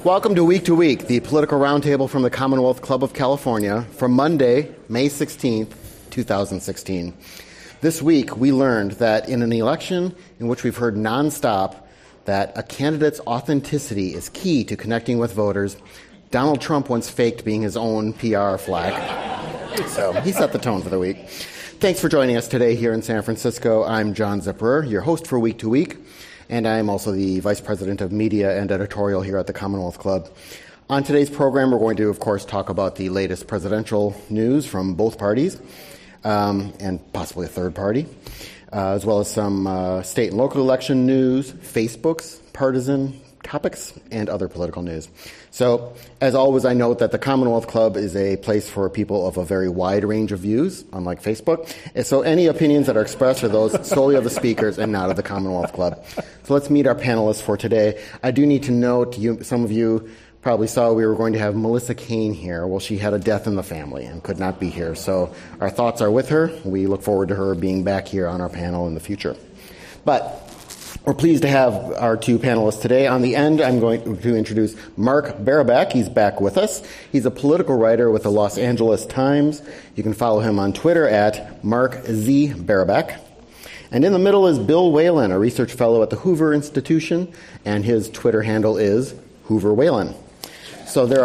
Welcome to Week, the political roundtable from the Commonwealth Club of California for Monday, May 16th, 2016. This week, we learned that in an election in which we've heard nonstop that a candidate's authenticity is key to connecting with voters, Donald Trump once faked being his own PR flag. So he set the tone for the week. Thanks for joining us today here in San Francisco. I'm John Zipperer, your host for Week, and I'm also the Vice President of Media and Editorial here at the Commonwealth Club. On today's program, we're going to, of course, talk about the latest presidential news from both parties, and possibly a third party, as well as some state and local election news, Facebook's partisan topics, and other political news. So, as always, I note that the Commonwealth Club is a place for people of a very wide range of views, unlike Facebook. And so any opinions that are expressed are those solely of the speakers and not of the Commonwealth Club. So let's meet our panelists for today. I do need to note, some of you probably saw we were going to have Melissa Cain here. Well, she had a death in the family and could not be here. So our thoughts are with her. We look forward to her being back here on our panel in the future. But we're pleased to have our two panelists today. On the end, I'm going to introduce Mark Barabak. He's back with us. He's a political writer with the Los Angeles Times. You can follow him on Twitter at Mark Z. Barabak. And in the middle is Bill Whalen, a research fellow at the Hoover Institution, and his Twitter handle is Hoover Whalen. So there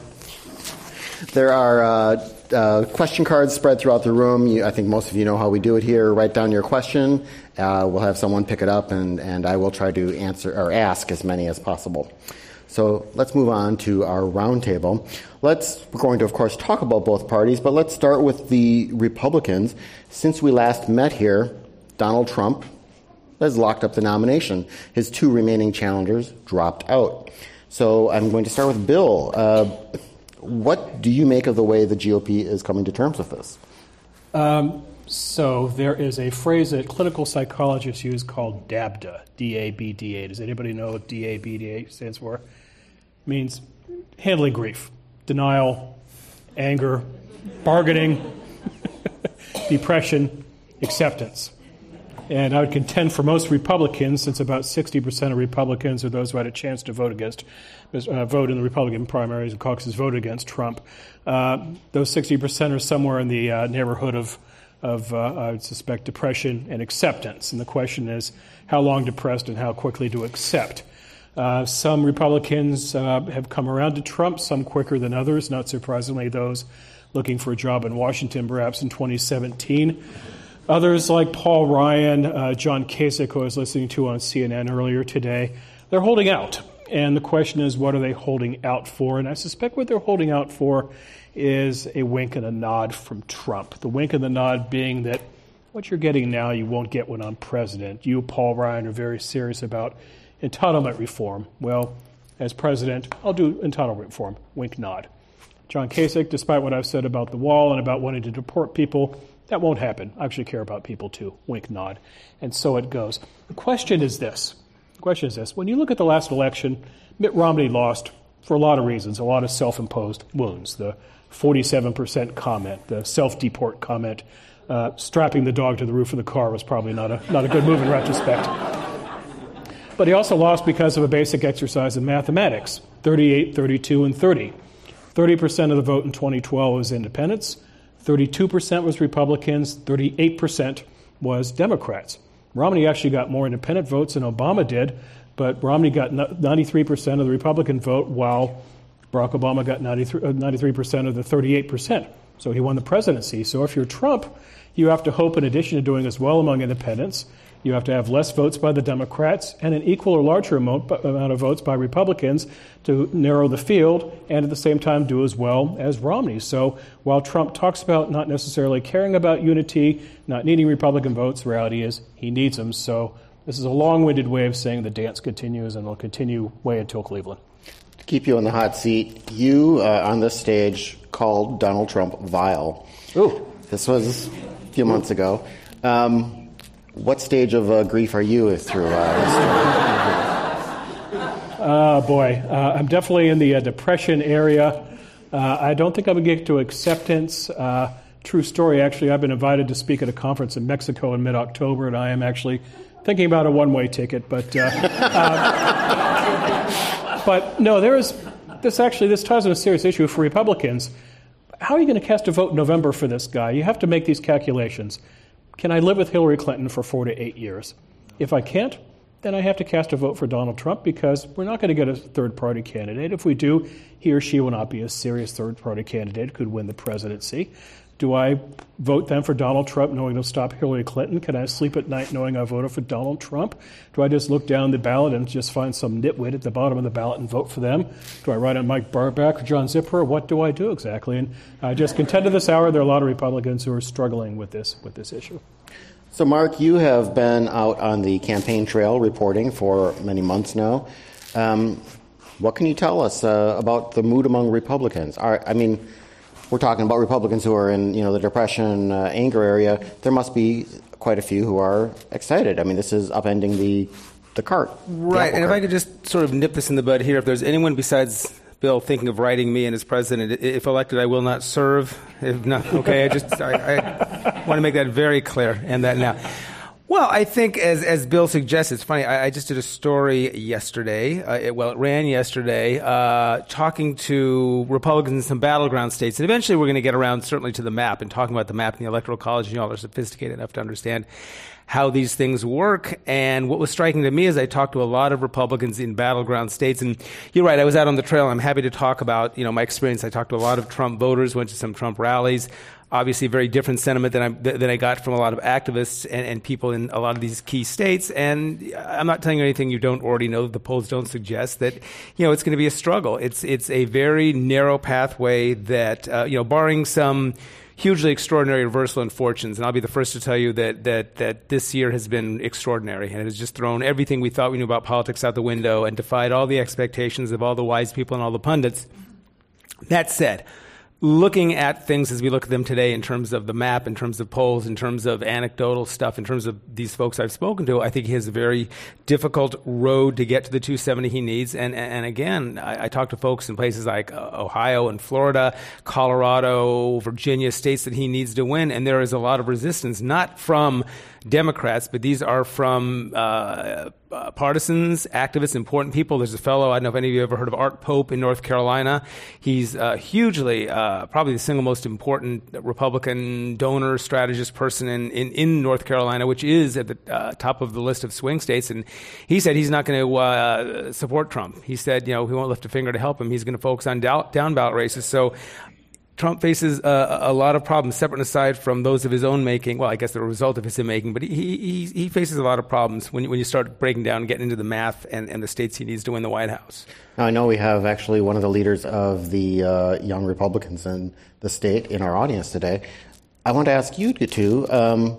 are question cards spread throughout the room. I think most of you know how we do it here. Write down your question. We'll have someone pick it up, and I will try to answer or ask as many as possible. So let's move on to our roundtable. We're going to, of course, talk about both parties, but let's start with the Republicans. Since we last met here, Donald Trump has locked up the nomination. His two remaining challengers dropped out. So I'm going to start with Bill. What do you make of the way the GOP is coming to terms with this? So there is a phrase that clinical psychologists use called DABDA, D-A-B-D-A. Does anybody know what D-A-B-D-A stands for? It means handling grief, denial, anger, bargaining, depression, acceptance. And I would contend for most Republicans, since about 60% of Republicans are those who had a chance to vote in the Republican primaries and caucuses, voted against Trump. Those 60% are somewhere in the neighborhood of I would suspect, depression and acceptance. And the question is, how long depressed and how quickly to accept? Some Republicans have come around to Trump, some quicker than others, not surprisingly those looking for a job in Washington perhaps in 2017. Others like Paul Ryan, John Kasich, who I was listening to on CNN earlier today, they're holding out. And the question is, what are they holding out for? And I suspect what they're holding out for is a wink and a nod from Trump. The wink and the nod being that what you're getting now you won't get when I'm president. You, Paul Ryan, are very serious about entitlement reform. Well, as president, I'll do entitlement reform. Wink, nod. John Kasich, despite what I've said about the wall and about wanting to deport people, that won't happen. I actually care about people too. Wink, nod. And so it goes. The question is this. When you look at the last election, Mitt Romney lost for a lot of reasons, a lot of self-imposed wounds. The 47% comment, the self-deport comment, strapping the dog to the roof of the car was probably not a good move in retrospect. But he also lost because of a basic exercise in mathematics, 38, 32, and 30. 30% of the vote in 2012 was independents, 32% was Republicans, 38% was Democrats. Romney actually got more independent votes than Obama did, but Romney got 93% of the Republican vote, while Barack Obama got 93% of the 38%. So he won the presidency. So if you're Trump, you have to hope, in addition to doing as well among independents, you have to have less votes by the Democrats and an equal or larger amount of votes by Republicans to narrow the field, and at the same time do as well as Romney. So while Trump talks about not necessarily caring about unity, not needing Republican votes, the reality is he needs them. So this is a long-winded way of saying the dance continues, and it'll continue way until Cleveland. To keep you in the hot seat, you on this stage called Donald Trump vile. Ooh. This was a few months ago. What stage of grief are you through? I'm definitely in the depression area. I don't think I'm going to get to acceptance. True story, actually, I've been invited to speak at a conference in Mexico in mid-October, and I am actually thinking about a one-way ticket. But no, there is this ties on a serious issue for Republicans. How are you going to cast a vote in November for this guy? You have to make these calculations. Can I live with Hillary Clinton for 4 to 8 years? If I can't, then I have to cast a vote for Donald Trump because we're not going to get a third-party candidate. If we do, he or she will not be a serious third-party candidate, could win the presidency. Do I vote then for Donald Trump knowing he'll stop Hillary Clinton? Can I sleep at night knowing I voted for Donald Trump? Do I just look down the ballot and just find some nitwit at the bottom of the ballot and vote for them? Do I write on Mike Barback or John Zipper? What do I do exactly? And I just contend to this hour there are a lot of Republicans who are struggling with this issue. So, Mark, you have been out on the campaign trail reporting for many months now. What can you tell us about the mood among Republicans? We're talking about Republicans who are in, the depression, anger area. There must be quite a few who are excited. I mean, this is upending the cart. Right, and if I could just sort of nip this in the bud here, if there's anyone besides Bill thinking of writing me in as president, if elected, I will not serve. If not, okay, I want to make that very clear, and that now. Well, I think, as Bill suggests, it's funny. I just did a story yesterday. It ran yesterday, talking to Republicans in some battleground states. And eventually we're going to get around, certainly, to the map and talking about the map and the Electoral College. You all are sophisticated enough to understand how these things work. And what was striking to me is I talked to a lot of Republicans in battleground states. And you're right, I was out on the trail. I'm happy to talk about, my experience. I talked to a lot of Trump voters, went to some Trump rallies. Obviously, very different sentiment than I got from a lot of activists and people in a lot of these key states. And I'm not telling you anything you don't already know. The polls don't suggest that, it's going to be a struggle. It's a very narrow pathway that, barring some hugely extraordinary reversal in fortunes. And I'll be the first to tell you that this year has been extraordinary. And it has just thrown everything we thought we knew about politics out the window and defied all the expectations of all the wise people and all the pundits. That said, looking at things as we look at them today in terms of the map, in terms of polls, in terms of anecdotal stuff, in terms of these folks I've spoken to, I think he has a very difficult road to get to the 270 he needs. And again, I talk to folks in places like Ohio and Florida, Colorado, Virginia, states that he needs to win. And there is a lot of resistance, not from Democrats, but these are from partisans, activists, important people. There's a fellow, I don't know if any of you ever heard of Art Pope in North Carolina. He's hugely, probably the single most important Republican donor, strategist person in North Carolina, which is at the top of the list of swing states. And he said he's not going to support Trump. He said, he won't lift a finger to help him. He's going to focus on down ballot races. So Trump faces a lot of problems, separate and aside from those of his own making. Well, I guess they're a result of his own making, but he faces a lot of problems when you start breaking down and getting into the math and the states he needs to win the White House. Now, I know we have actually one of the leaders of the young Republicans in the state in our audience today. I want to ask you two,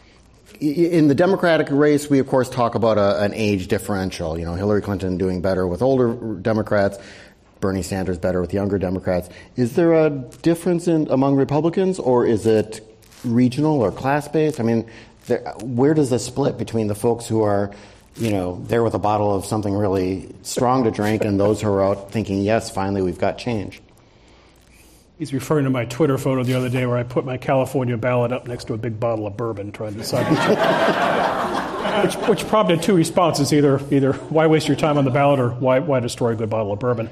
in the Democratic race, we, of course, talk about an age differential. Hillary Clinton doing better with older Democrats, Bernie Sanders better with younger Democrats. Is there a difference among Republicans, or is it regional or class-based? I mean, where does the split between the folks who are, there with a bottle of something really strong to drink and those who are out thinking, yes, finally we've got change? He's referring to my Twitter photo the other day where I put my California ballot up next to a big bottle of bourbon trying to decide which prompted two responses, either why waste your time on the ballot or why destroy a good bottle of bourbon.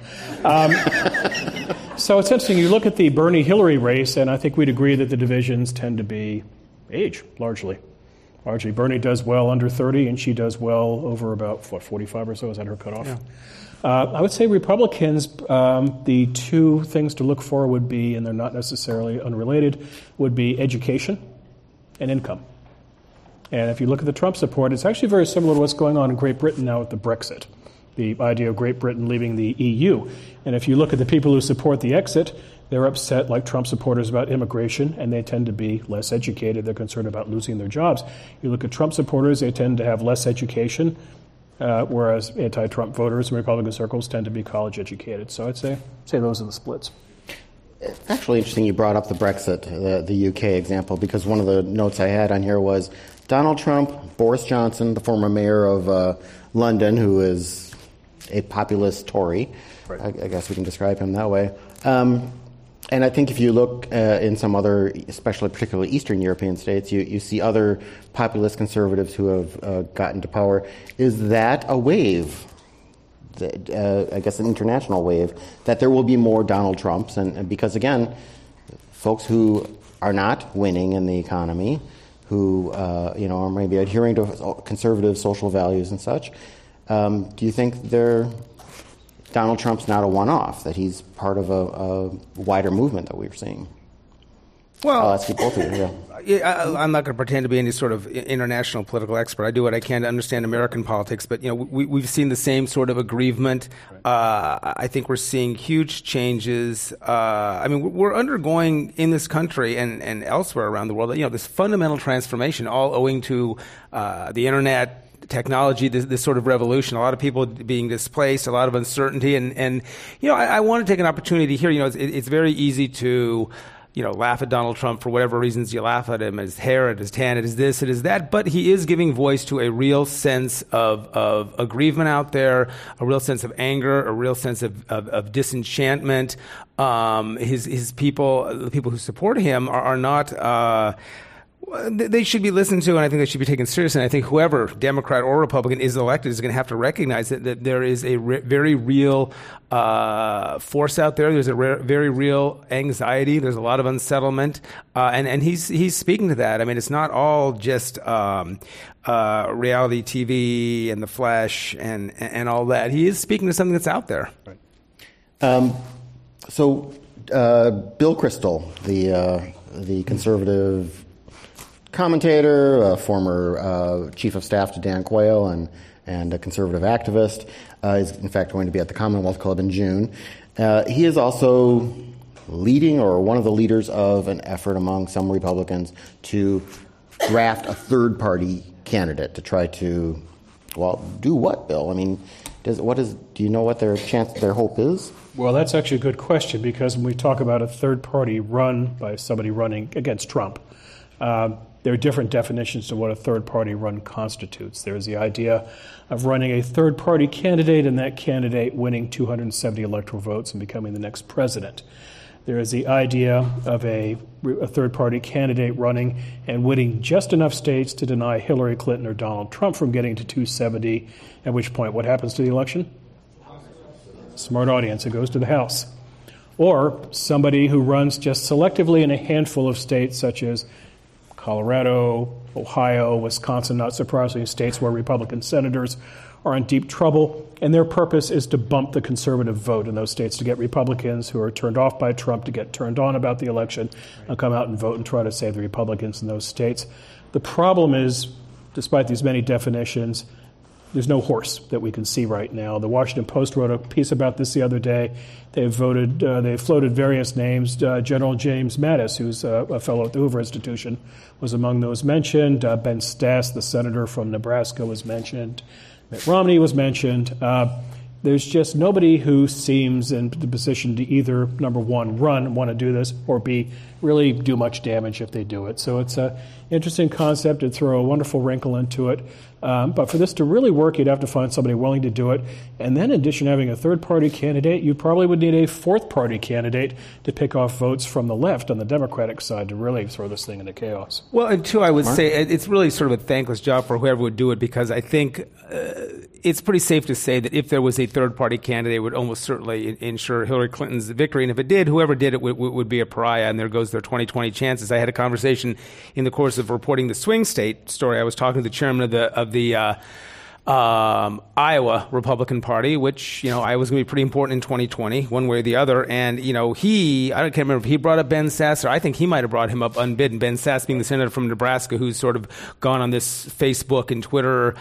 So it's interesting. You look at the Bernie-Hillary race, and I think we'd agree that the divisions tend to be age, largely. Bernie does well under 30, and she does well over about, 45 or so? Is that her cutoff? Yeah. I would say Republicans, the two things to look for would be, and they're not necessarily unrelated, would be education and income. And if you look at the Trump support, it's actually very similar to what's going on in Great Britain now with the Brexit, the idea of Great Britain leaving the EU. And if you look at the people who support the exit, they're upset, like Trump supporters, about immigration, and they tend to be less educated. They're concerned about losing their jobs. You look at Trump supporters, they tend to have less education, whereas anti-Trump voters in Republican circles tend to be college educated. So I'd say those are the splits. It's actually interesting you brought up the Brexit, the UK example, because one of the notes I had on here was Donald Trump, Boris Johnson, the former mayor of London, who is a populist Tory. Right. I guess we can describe him that way. And I think if you look in some other, especially particularly Eastern European states, you see other populist conservatives who have gotten to power. Is that a wave I guess, an international wave, that there will be more Donald Trumps. And because, again, folks who are not winning in the economy, who are maybe adhering to conservative social values and such, do you think Donald Trump's not a one-off, that he's part of a wider movement that we're seeing? Well, I'll ask you both of you. I'm not going to pretend to be any sort of international political expert. I do what I can to understand American politics, but we've seen the same sort of aggrievement. I think we're seeing huge changes. We're undergoing in this country and elsewhere around the world, this fundamental transformation, all owing to the internet, technology, this sort of revolution. A lot of people being displaced, a lot of uncertainty, and I want to take an opportunity here. It's very easy to laugh at Donald Trump for whatever reasons you laugh at him, his hair, at his tan, at his this, at his that, but he is giving voice to a real sense of aggrievement out there, a real sense of anger, a real sense of disenchantment. His people, the people who support him are not, they should be listened to, and I think they should be taken seriously. And I think whoever, Democrat or Republican, is elected is going to have to recognize that there is a very real force out there. There's a very real anxiety. There's a lot of unsettlement, and he's speaking to that. I mean, it's not all just reality TV and the flesh and all that. He is speaking to something that's out there. Right. So Bill Kristol, the conservative commentator, former chief of staff to Dan Quayle, and a conservative activist, is in fact going to be at the Commonwealth Club in June. He is also leading, or one of the leaders of, an effort among some Republicans to draft a third-party candidate to try to, do what, Bill? I mean, do you know what their hope is? Well, that's actually a good question, because when we talk about a third party run by somebody running against Trump, there are different definitions to what a third-party run constitutes. There's the idea of running a third-party candidate and that candidate winning 270 electoral votes and becoming the next president. There is the idea of a third-party candidate running and winning just enough states to deny Hillary Clinton or Donald Trump from getting to 270, at which point what happens to the election? Smart audience, it goes to the House. Or somebody who runs just selectively in a handful of states such as Colorado, Ohio, Wisconsin, not surprisingly, states where Republican senators are in deep trouble, and their purpose is to bump the conservative vote in those states, to get Republicans who are turned off by Trump to get turned on about the election and come out and vote and try to save the Republicans in those states. The problem is, despite these many definitions, there's no horse that we can see right now. The Washington Post wrote a piece about this the other day. They floated various names. General James Mattis, who's a fellow at the Hoover Institution, was among those mentioned. Ben Sasse, the senator from Nebraska, was mentioned. Mitt Romney was mentioned. There's just nobody who seems in the position to either, number one, want to do this, or B, really do much damage if they do it. So it's an interesting concept to throw a wonderful wrinkle into it. But for this to really work, you'd have to find somebody willing to do it. And then in addition to having a third-party candidate, you probably would need a fourth-party candidate to pick off votes from the left on the Democratic side to really throw this thing into chaos. Well, and two, I would say it's really sort of a thankless job for whoever would do it, because I think it's pretty safe to say that if there was a third-party candidate, it would almost certainly ensure Hillary Clinton's victory. And if it did, whoever did it would be a pariah, and there goes their 2020 chances. I had a conversation in the course of reporting the swing state story. I was talking to the chairman of the Iowa Republican Party, which, Iowa's going to be pretty important in 2020, one way or the other. And, I can't remember if he brought up Ben Sasse, or I think he might have brought him up unbidden. Ben Sasse being the senator from Nebraska who's sort of gone on this Facebook and Twitter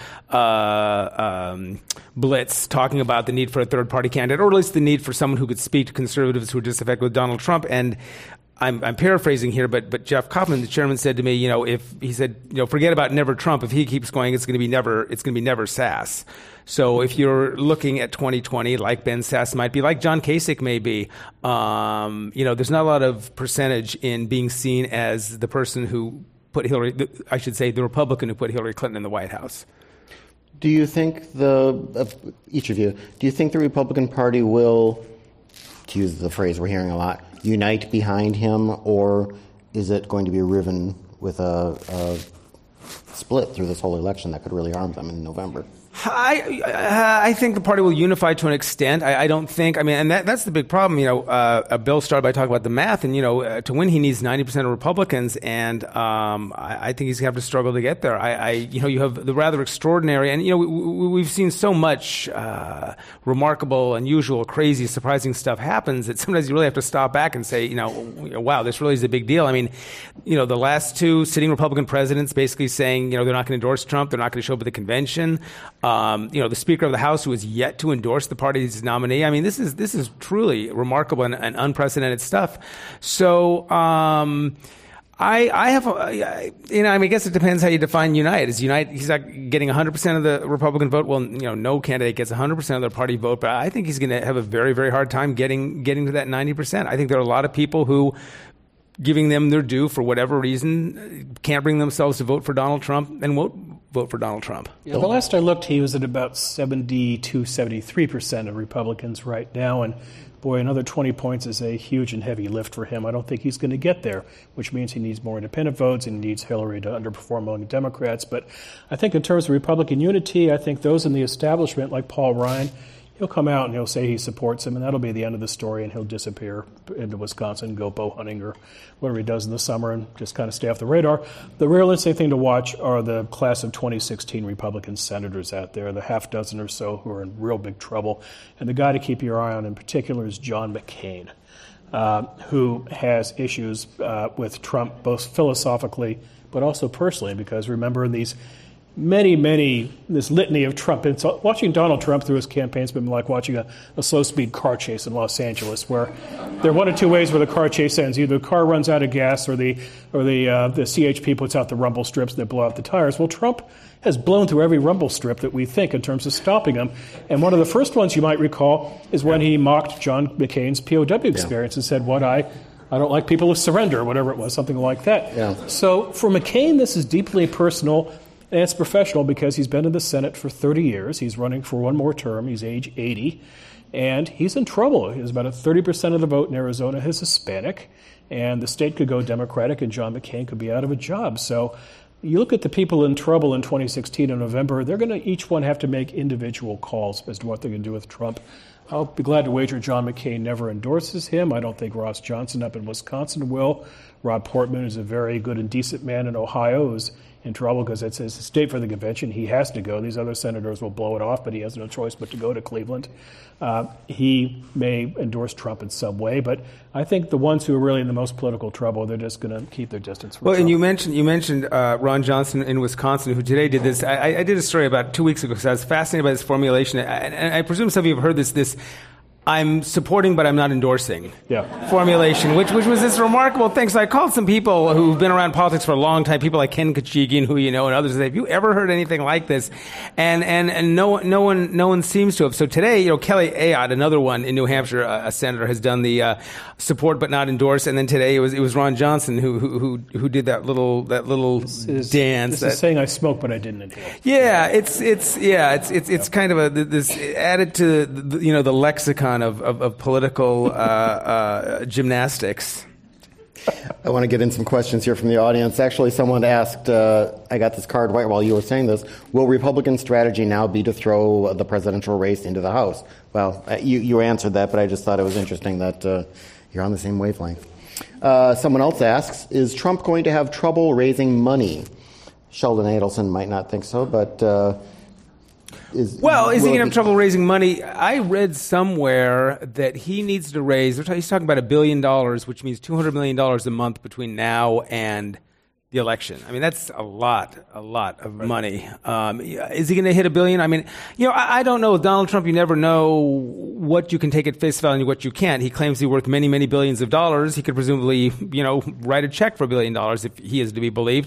blitz talking about the need for a third-party candidate, or at least the need for someone who could speak to conservatives who are disaffected with Donald Trump. And I'm paraphrasing here, but Jeff Kaufman, the chairman, said to me, forget about never Trump. If he keeps going, it's going to be never Sasse. So if you're looking at 2020, like Ben Sasse might be, like John Kasich may be, there's not a lot of percentage in being seen as the person who put the Republican who put Hillary Clinton in the White House. Do you think each of you, do you think the Republican Party will, to use the phrase we're hearing a lot, unite behind him, or is it going to be riven with a split through this whole election that could really harm them in November? I think the party will unify to an extent. I don't think. I mean, and that's the big problem. Bill started by talking about the math, and to win, he needs 90% of Republicans, and I think he's going to have to struggle to get there. You have the rather extraordinary, and we've seen so much remarkable, unusual, crazy, surprising stuff happens that sometimes you really have to stop back and say, wow, this really is a big deal. I mean, the last two sitting Republican presidents basically saying, they're not going to endorse Trump, they're not going to show up at the convention. The Speaker of the House who has yet to endorse the party's nominee. I mean, this is truly remarkable and unprecedented stuff. So, I guess it depends how you define unite. He's not getting 100% of the Republican vote. Well, no candidate gets 100% of their party vote, but I think he's going to have a very, very hard time getting to that 90%. I think there are a lot of people who, giving them their due for whatever reason, can't bring themselves to vote for Donald Trump and won't vote for Donald Trump. Yeah, the last I looked, he was at about 73% of Republicans right now, and boy, another 20 points is a huge and heavy lift for him. I don't think he's going to get there, which means he needs more independent votes and he needs Hillary to underperform among Democrats. But I think in terms of Republican unity, I think those in the establishment, like Paul Ryan, he'll come out and he'll say he supports him, and that'll be the end of the story, and he'll disappear into Wisconsin, go bow hunting or whatever he does in the summer and just kind of stay off the radar. The real interesting thing to watch are the class of 2016 Republican senators out there, the half dozen or so who are in real big trouble. And the guy to keep your eye on in particular is John McCain, who has issues with Trump, both philosophically but also personally, because remember these this litany of Trump. And so watching Donald Trump through his campaign has been like watching a slow-speed car chase in Los Angeles, where there are one of two ways where the car chase ends. Either the car runs out of gas or the CHP puts out the rumble strips that blow out the tires. Well, Trump has blown through every rumble strip that we think in terms of stopping him. And one of the first ones you might recall is when he mocked John McCain's POW experience and said, I don't like people who surrender, or whatever it was, something like that. Yeah. So for McCain, this is deeply personal. And it's professional because he's been in the Senate for 30 years. He's running for one more term. He's age 80. And he's in trouble. He's about 30% of the vote in Arizona is Hispanic. And the state could go Democratic, and John McCain could be out of a job. So you look at the people in trouble in 2016 in November, they're going to each one have to make individual calls as to what they're going to do with Trump. I'll be glad to wager John McCain never endorses him. I don't think Ross Johnson up in Wisconsin will. Rod Portman is a very good and decent man in Ohio who's in trouble because it's his state for the convention. He has to go. These other senators will blow it off, but he has no choice but to go to Cleveland. He may endorse Trump in some way, but I think the ones who are really in the most political trouble, they're just going to keep their distance from Trump. And you mentioned Ron Johnson in Wisconsin, who today did this. I did a story about 2 weeks ago because I was fascinated by this formulation, and I presume some of you have heard this I'm supporting, but I'm not endorsing formulation, which was this remarkable thing. So I called some people who've been around politics for a long time, people like Ken Kachigian, who and others. Have you ever heard anything like this? And no one seems to have. So today, Kelly Ayotte, another one in New Hampshire, a senator, has done the support but not endorse. And then today it was Ron Johnson who did that little dance. This is saying I smoke, but I didn't inhale. Yeah, it's kind of this added to the lexicon of political gymnastics. I want to get in some questions here from the audience. Actually, someone asked, I got this card right while you were saying this, will Republican strategy now be to throw the presidential race into the House? Well, you answered that, but I just thought it was interesting that you're on the same wavelength. Someone else asks, is Trump going to have trouble raising money? Sheldon Adelson might not think so, but... Is he going to have trouble raising money? I read somewhere that he needs to raise, he's talking about $1 billion, which means $200 million a month between now and the election. I mean, that's a lot of money. Is he going to hit $1 billion? I mean, I don't know. With Donald Trump, you never know what you can take at face value and what you can't. He claims he's worth many, many billions of dollars. He could presumably, write a check for $1 billion if he is to be believed.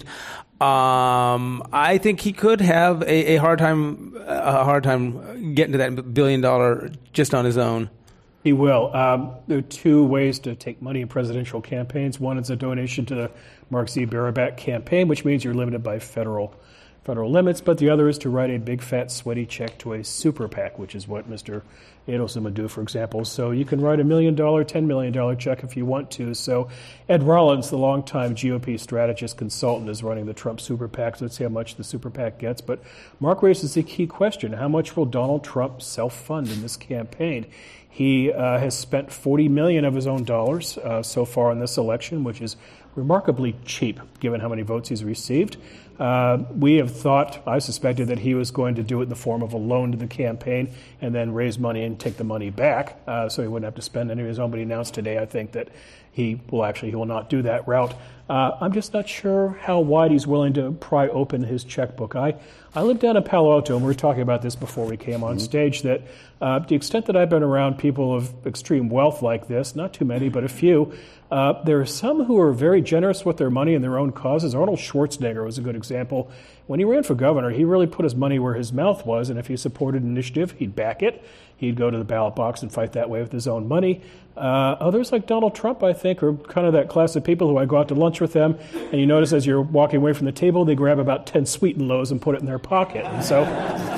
I think he could have a hard time getting to that $1 billion just on his own. He will. There are two ways to take money in presidential campaigns. One is a donation to the Mark Z. Barabat campaign, which means you're limited by federal limits. But the other is to write a big, fat, sweaty check to a super PAC, which is what Mr. Adelson would do, for example. So you can write $1 million, $10 million check if you want to. So Ed Rollins, the longtime GOP strategist consultant, is running the Trump super PAC. So let's see how much the super PAC gets. But Mark raises the key question. How much will Donald Trump self-fund in this campaign? He has spent $40 million of his own dollars so far in this election, which is remarkably cheap given how many votes he's received. We have thought, I suspected, that he was going to do it in the form of a loan to the campaign and then raise money and take the money back so he wouldn't have to spend any of his own. But he announced today, I think, that he will not do that route. I'm just not sure how wide he's willing to pry open his checkbook. I live down in Palo Alto, and we were talking about this before we came on stage, that to the extent that I've been around people of extreme wealth like this, not too many, but a few, there are some who are very generous with their money in their own causes. Arnold Schwarzenegger was a good example. When he ran for governor, he really put his money where his mouth was, and if he supported an initiative, he'd back it. He'd go to the ballot box and fight that way with his own money. Others like Donald Trump, I think, are kind of that class of people who I go out to lunch with them, and you notice as you're walking away from the table, they grab about 10 Sweet and Lows and put it in their pocket. And so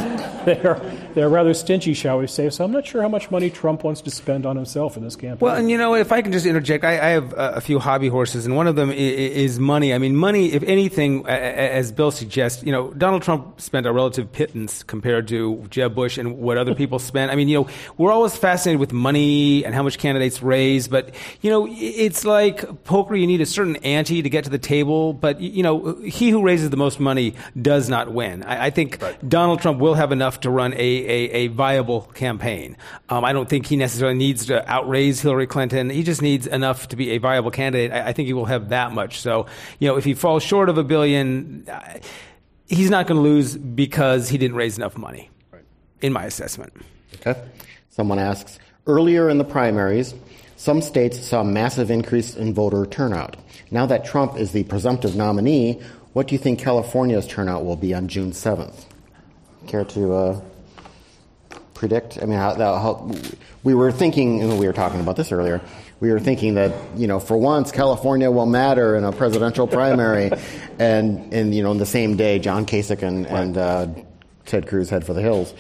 they're rather stingy, shall we say. So I'm not sure how much money Trump wants to spend on himself in this campaign. Well, and if I can just interject, I have a few hobby horses, and one of them is money. I mean, money, if anything, as Bill suggests, Donald Trump spent a relative pittance compared to Jeb Bush and what other people spent. I mean, we're always fascinated with money and how much candidates raise, but, it's like poker. You need a certain ante to get to the table, but, he who raises the most money does not win. I think Donald Trump will have enough to run a viable campaign. I don't think he necessarily needs to outraise Hillary Clinton. He just needs enough to be a viable candidate. I think he will have that much. So, if he falls short of $1 billion, he's not going to lose because he didn't raise enough money, in my assessment. Okay. Someone asks, earlier in the primaries, some states saw a massive increase in voter turnout. Now that Trump is the presumptive nominee, what do you think California's turnout will be on June 7th? Care to predict? I mean, how we were thinking, and we were talking about this earlier, we were thinking that, for once, California will matter in a presidential primary. and in the same day, John Kasich and Ted Cruz head for the hills.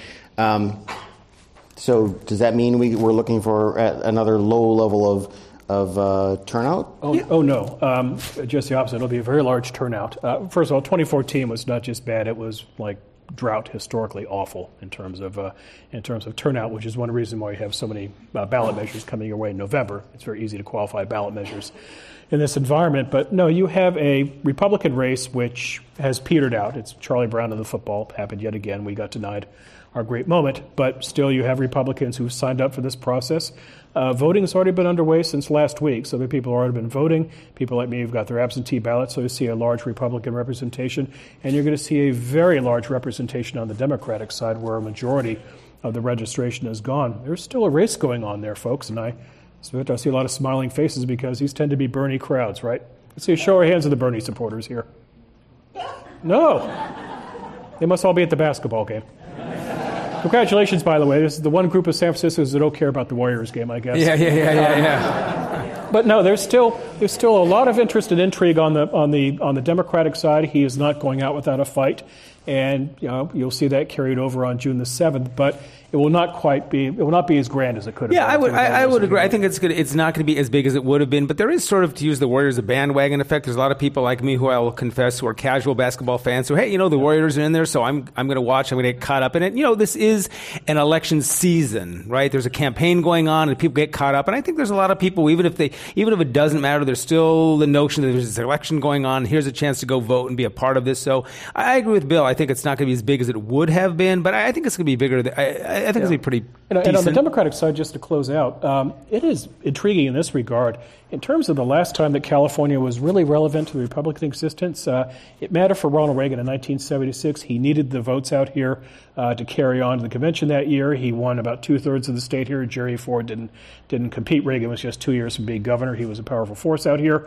So does that mean we're looking for another low level of turnout? Oh no, just the opposite. It'll be a very large turnout. First of all, 2014 was not just bad; it was like drought historically awful in terms of turnout, which is one reason why you have so many ballot measures coming your way in November. It's very easy to qualify ballot measures in this environment. But no, you have a Republican race which has petered out. It's Charlie Brown and the football happened yet again. We got denied our great moment, but still you have Republicans who signed up for this process. Voting has already been underway since last week, so the people have already been voting. People like me have got their absentee ballots, so you see a large Republican representation, and you're going to see a very large representation on the Democratic side where a majority of the registration is gone. There's still a race going on there, folks, and I see a lot of smiling faces because these tend to be Bernie crowds, right? Let's see a show of hands of the Bernie supporters here. No. They must all be at the basketball game. Congratulations, by the way. This is the one group of San Franciscans that don't care about the Warriors game, I guess. Yeah. But no, there's still a lot of interest and intrigue on the Democratic side. He is not going out without a fight, and you'll see that carried over on June the 7th. But it will not be as grand as it could have been. Yeah, I would agree. I think it's not going to be as big as it would have been, but there is sort of, to use the Warriors, a bandwagon effect. There's a lot of people like me who I will confess who are casual basketball fans. So, hey, the Warriors are in there, so I'm going to watch. I'm going to get caught up in it. This is an election season, right? There's a campaign going on, and people get caught up. And I think there's a lot of people, even if it doesn't matter, there's still the notion that there's this election going on. Here's a chance to go vote and be a part of this. So I agree with Bill. I think it's not going to be as big as it would have been, but I think it's going to be bigger. I think it's going to be pretty decent. And on the Democratic side, just to close out, it is intriguing in this regard. In terms of the last time that California was really relevant to the Republican existence, it mattered for Ronald Reagan in 1976. He needed the votes out here to carry on to the convention that year. He won about 2/3 of the state here. Jerry Ford didn't compete. Reagan was just 2 years from being governor. He was a powerful force out here.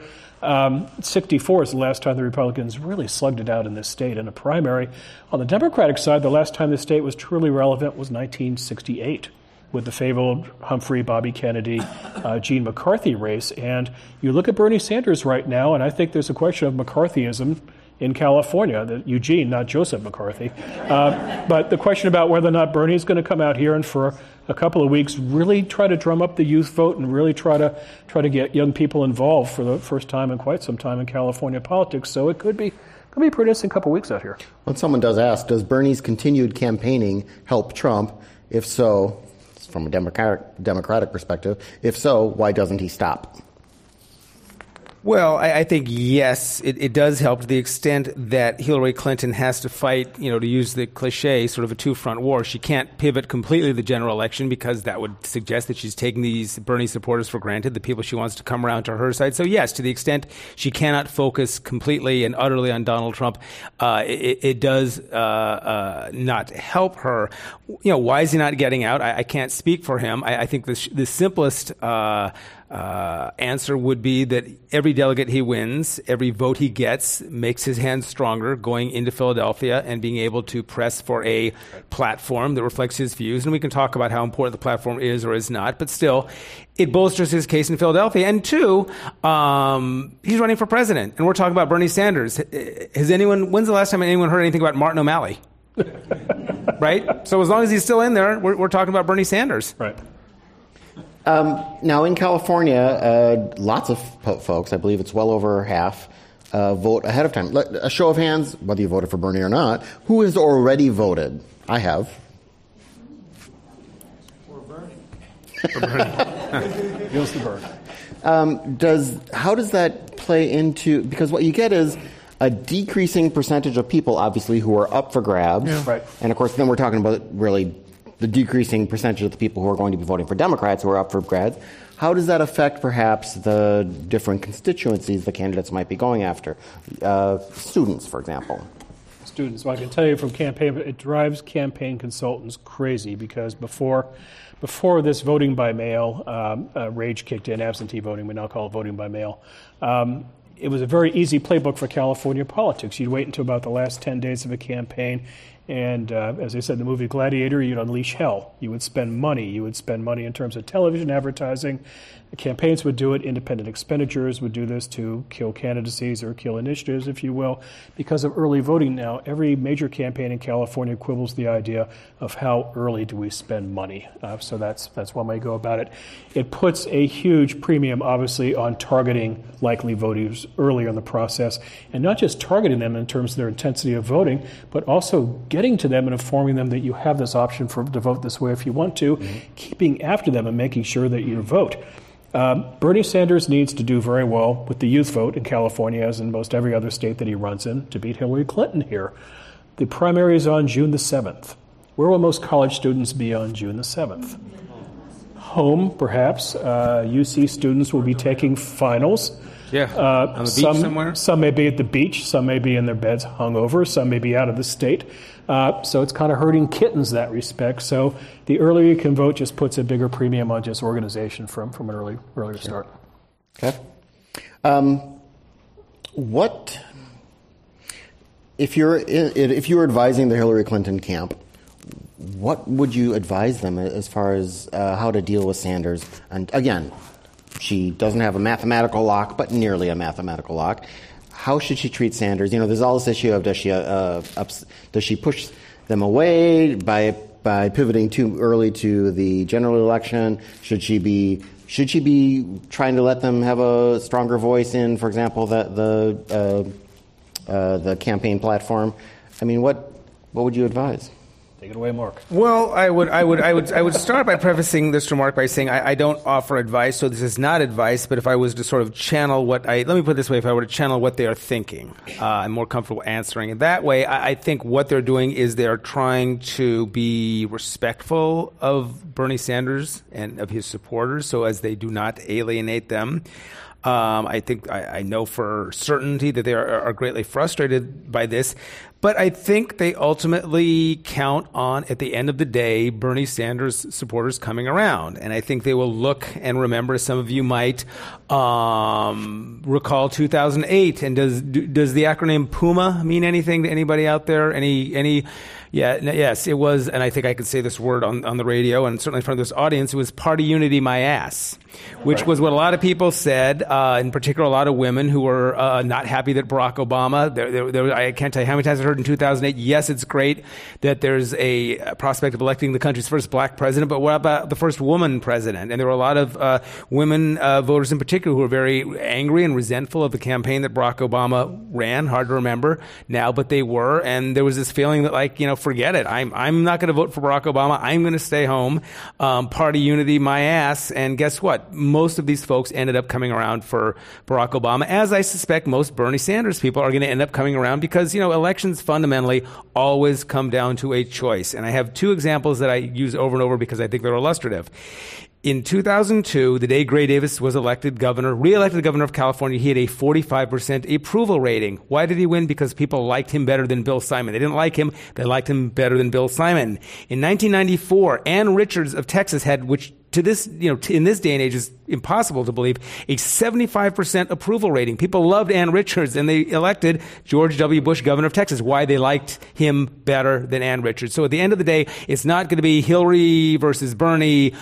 64 is the last time the Republicans really slugged it out in this state in a primary. On the Democratic side, the last time the state was truly relevant was 1968. With the fabled Humphrey, Bobby Kennedy, Gene McCarthy race. And you look at Bernie Sanders right now, and I think there's a question of McCarthyism in California, Eugene, not Joseph McCarthy. But the question about whether or not Bernie's going to come out here and for a couple of weeks really try to drum up the youth vote and really try to get young people involved for the first time in quite some time in California politics. So it could be a pretty interesting couple of weeks out here. When someone does ask, does Bernie's continued campaigning help Trump? If so, from a Democratic perspective, if so, why doesn't he stop? Well, I think, yes, it does help to the extent that Hillary Clinton has to fight, to use the cliche, sort of a two-front war. She can't pivot completely to the general election because that would suggest that she's taking these Bernie supporters for granted, the people she wants to come around to her side. So, yes, to the extent she cannot focus completely and utterly on Donald Trump, it does not help her. Why is he not getting out? I can't speak for him. I think the simplest answer would be that every delegate he wins, every vote he gets, makes his hand stronger going into Philadelphia and being able to press for a platform that reflects his views. And we can talk about how important the platform is or is not, but still, it bolsters his case in Philadelphia. And two, he's running for president, and we're talking about Bernie Sanders. When's the last time anyone heard anything about Martin O'Malley? Right? So as long as he's still in there, we're talking about Bernie Sanders. Right. Now, in California, lots of folks, I believe it's well over half, vote ahead of time. A show of hands, whether you voted for Bernie or not, who has already voted? I have. For Bernie. Goes to Bernie. How does that play into, because what you get is a decreasing percentage of people, obviously, who are up for grabs. Yeah. Right. And, of course, then we're talking about really the decreasing percentage of the people who are going to be voting for Democrats who are up for grabs. How does that affect, perhaps, the different constituencies the candidates might be going after? Students, for example. Students. Well, I can tell you from campaign, it drives campaign consultants crazy because before this voting by mail rage kicked in, absentee voting, we now call it voting by mail, it was a very easy playbook for California politics. You'd wait until about the last 10 days of a campaign, and as I said in the movie Gladiator, you'd unleash hell. You would spend money. You would spend money in terms of television advertising. The campaigns would do it. Independent expenditures would do this to kill candidacies or kill initiatives, if you will. Because of early voting now, every major campaign in California quibbles the idea of how early do we spend money. So that's one way to go about it. It puts a huge premium, obviously, on targeting likely voters earlier in the process, and not just targeting them in terms of their intensity of voting, but also getting to them and informing them that you have this option to vote this way if you want to, keeping after them and making sure that you vote. Bernie Sanders needs to do very well with the youth vote in California, as in most every other state that he runs in, to beat Hillary Clinton here. The primary is on June the 7th. Where will most college students be on June the 7th? Home, perhaps. UC students will be taking finals. Yeah, on the beach somewhere? Some may be at the beach. Some may be in their beds hungover. Some may be out of the state. So it's kind of hurting kittens in that respect. So the earlier you can vote just puts a bigger premium on just organization from an earlier start. Okay. What if you're advising the Hillary Clinton camp? What would you advise them as far as how to deal with Sanders? And again, she doesn't have a mathematical lock, but nearly a mathematical lock. How should she treat Sanders? There's all this issue of does she push them away by pivoting too early to the general election? Should she be trying to let them have a stronger voice in, for example, the campaign platform? I mean, what would you advise? Take it away, Mark. Well, I would start by prefacing this remark by saying I don't offer advice, so this is not advice. But if I was to sort of channel let me put it this way: if I were to channel what they are thinking, I'm more comfortable answering it that way. I think what they're doing is they're trying to be respectful of Bernie Sanders and of his supporters, so as they do not alienate them. I think I know for certainty that they are greatly frustrated by this, but I think they ultimately count on, at the end of the day, Bernie Sanders supporters coming around. And I think they will look and remember, some of you might recall 2008. And does the acronym PUMA mean anything to anybody out there? Any Yes, it was, and I think I could say this word on the radio, and certainly in front of this audience, it was party unity my ass, which was what a lot of people said, in particular a lot of women who were not happy that Barack Obama, I can't tell you how many times I heard in 2008, yes, it's great that there's a prospect of electing the country's first black president, but what about the first woman president? And there were a lot of women voters in particular who were very angry and resentful of the campaign that Barack Obama ran, hard to remember now, but they were, and there was this feeling that, like, forget it. I'm not going to vote for Barack Obama. I'm going to stay home. Party unity, my ass. And guess what? Most of these folks ended up coming around for Barack Obama, as I suspect most Bernie Sanders people are going to end up coming around because, elections fundamentally always come down to a choice. And I have two examples that I use over and over because I think they're illustrative. In 2002, the day Gray Davis was re-elected governor of California, he had a 45% approval rating. Why did he win? Because people liked him better than Bill Simon. They didn't like him. They liked him better than Bill Simon. In 1994, Ann Richards of Texas had, which to this, in this day and age is impossible to believe, a 75% approval rating. People loved Ann Richards, and they elected George W. Bush governor of Texas. Why? They liked him better than Ann Richards. So at the end of the day, it's not going to be Hillary versus Bernie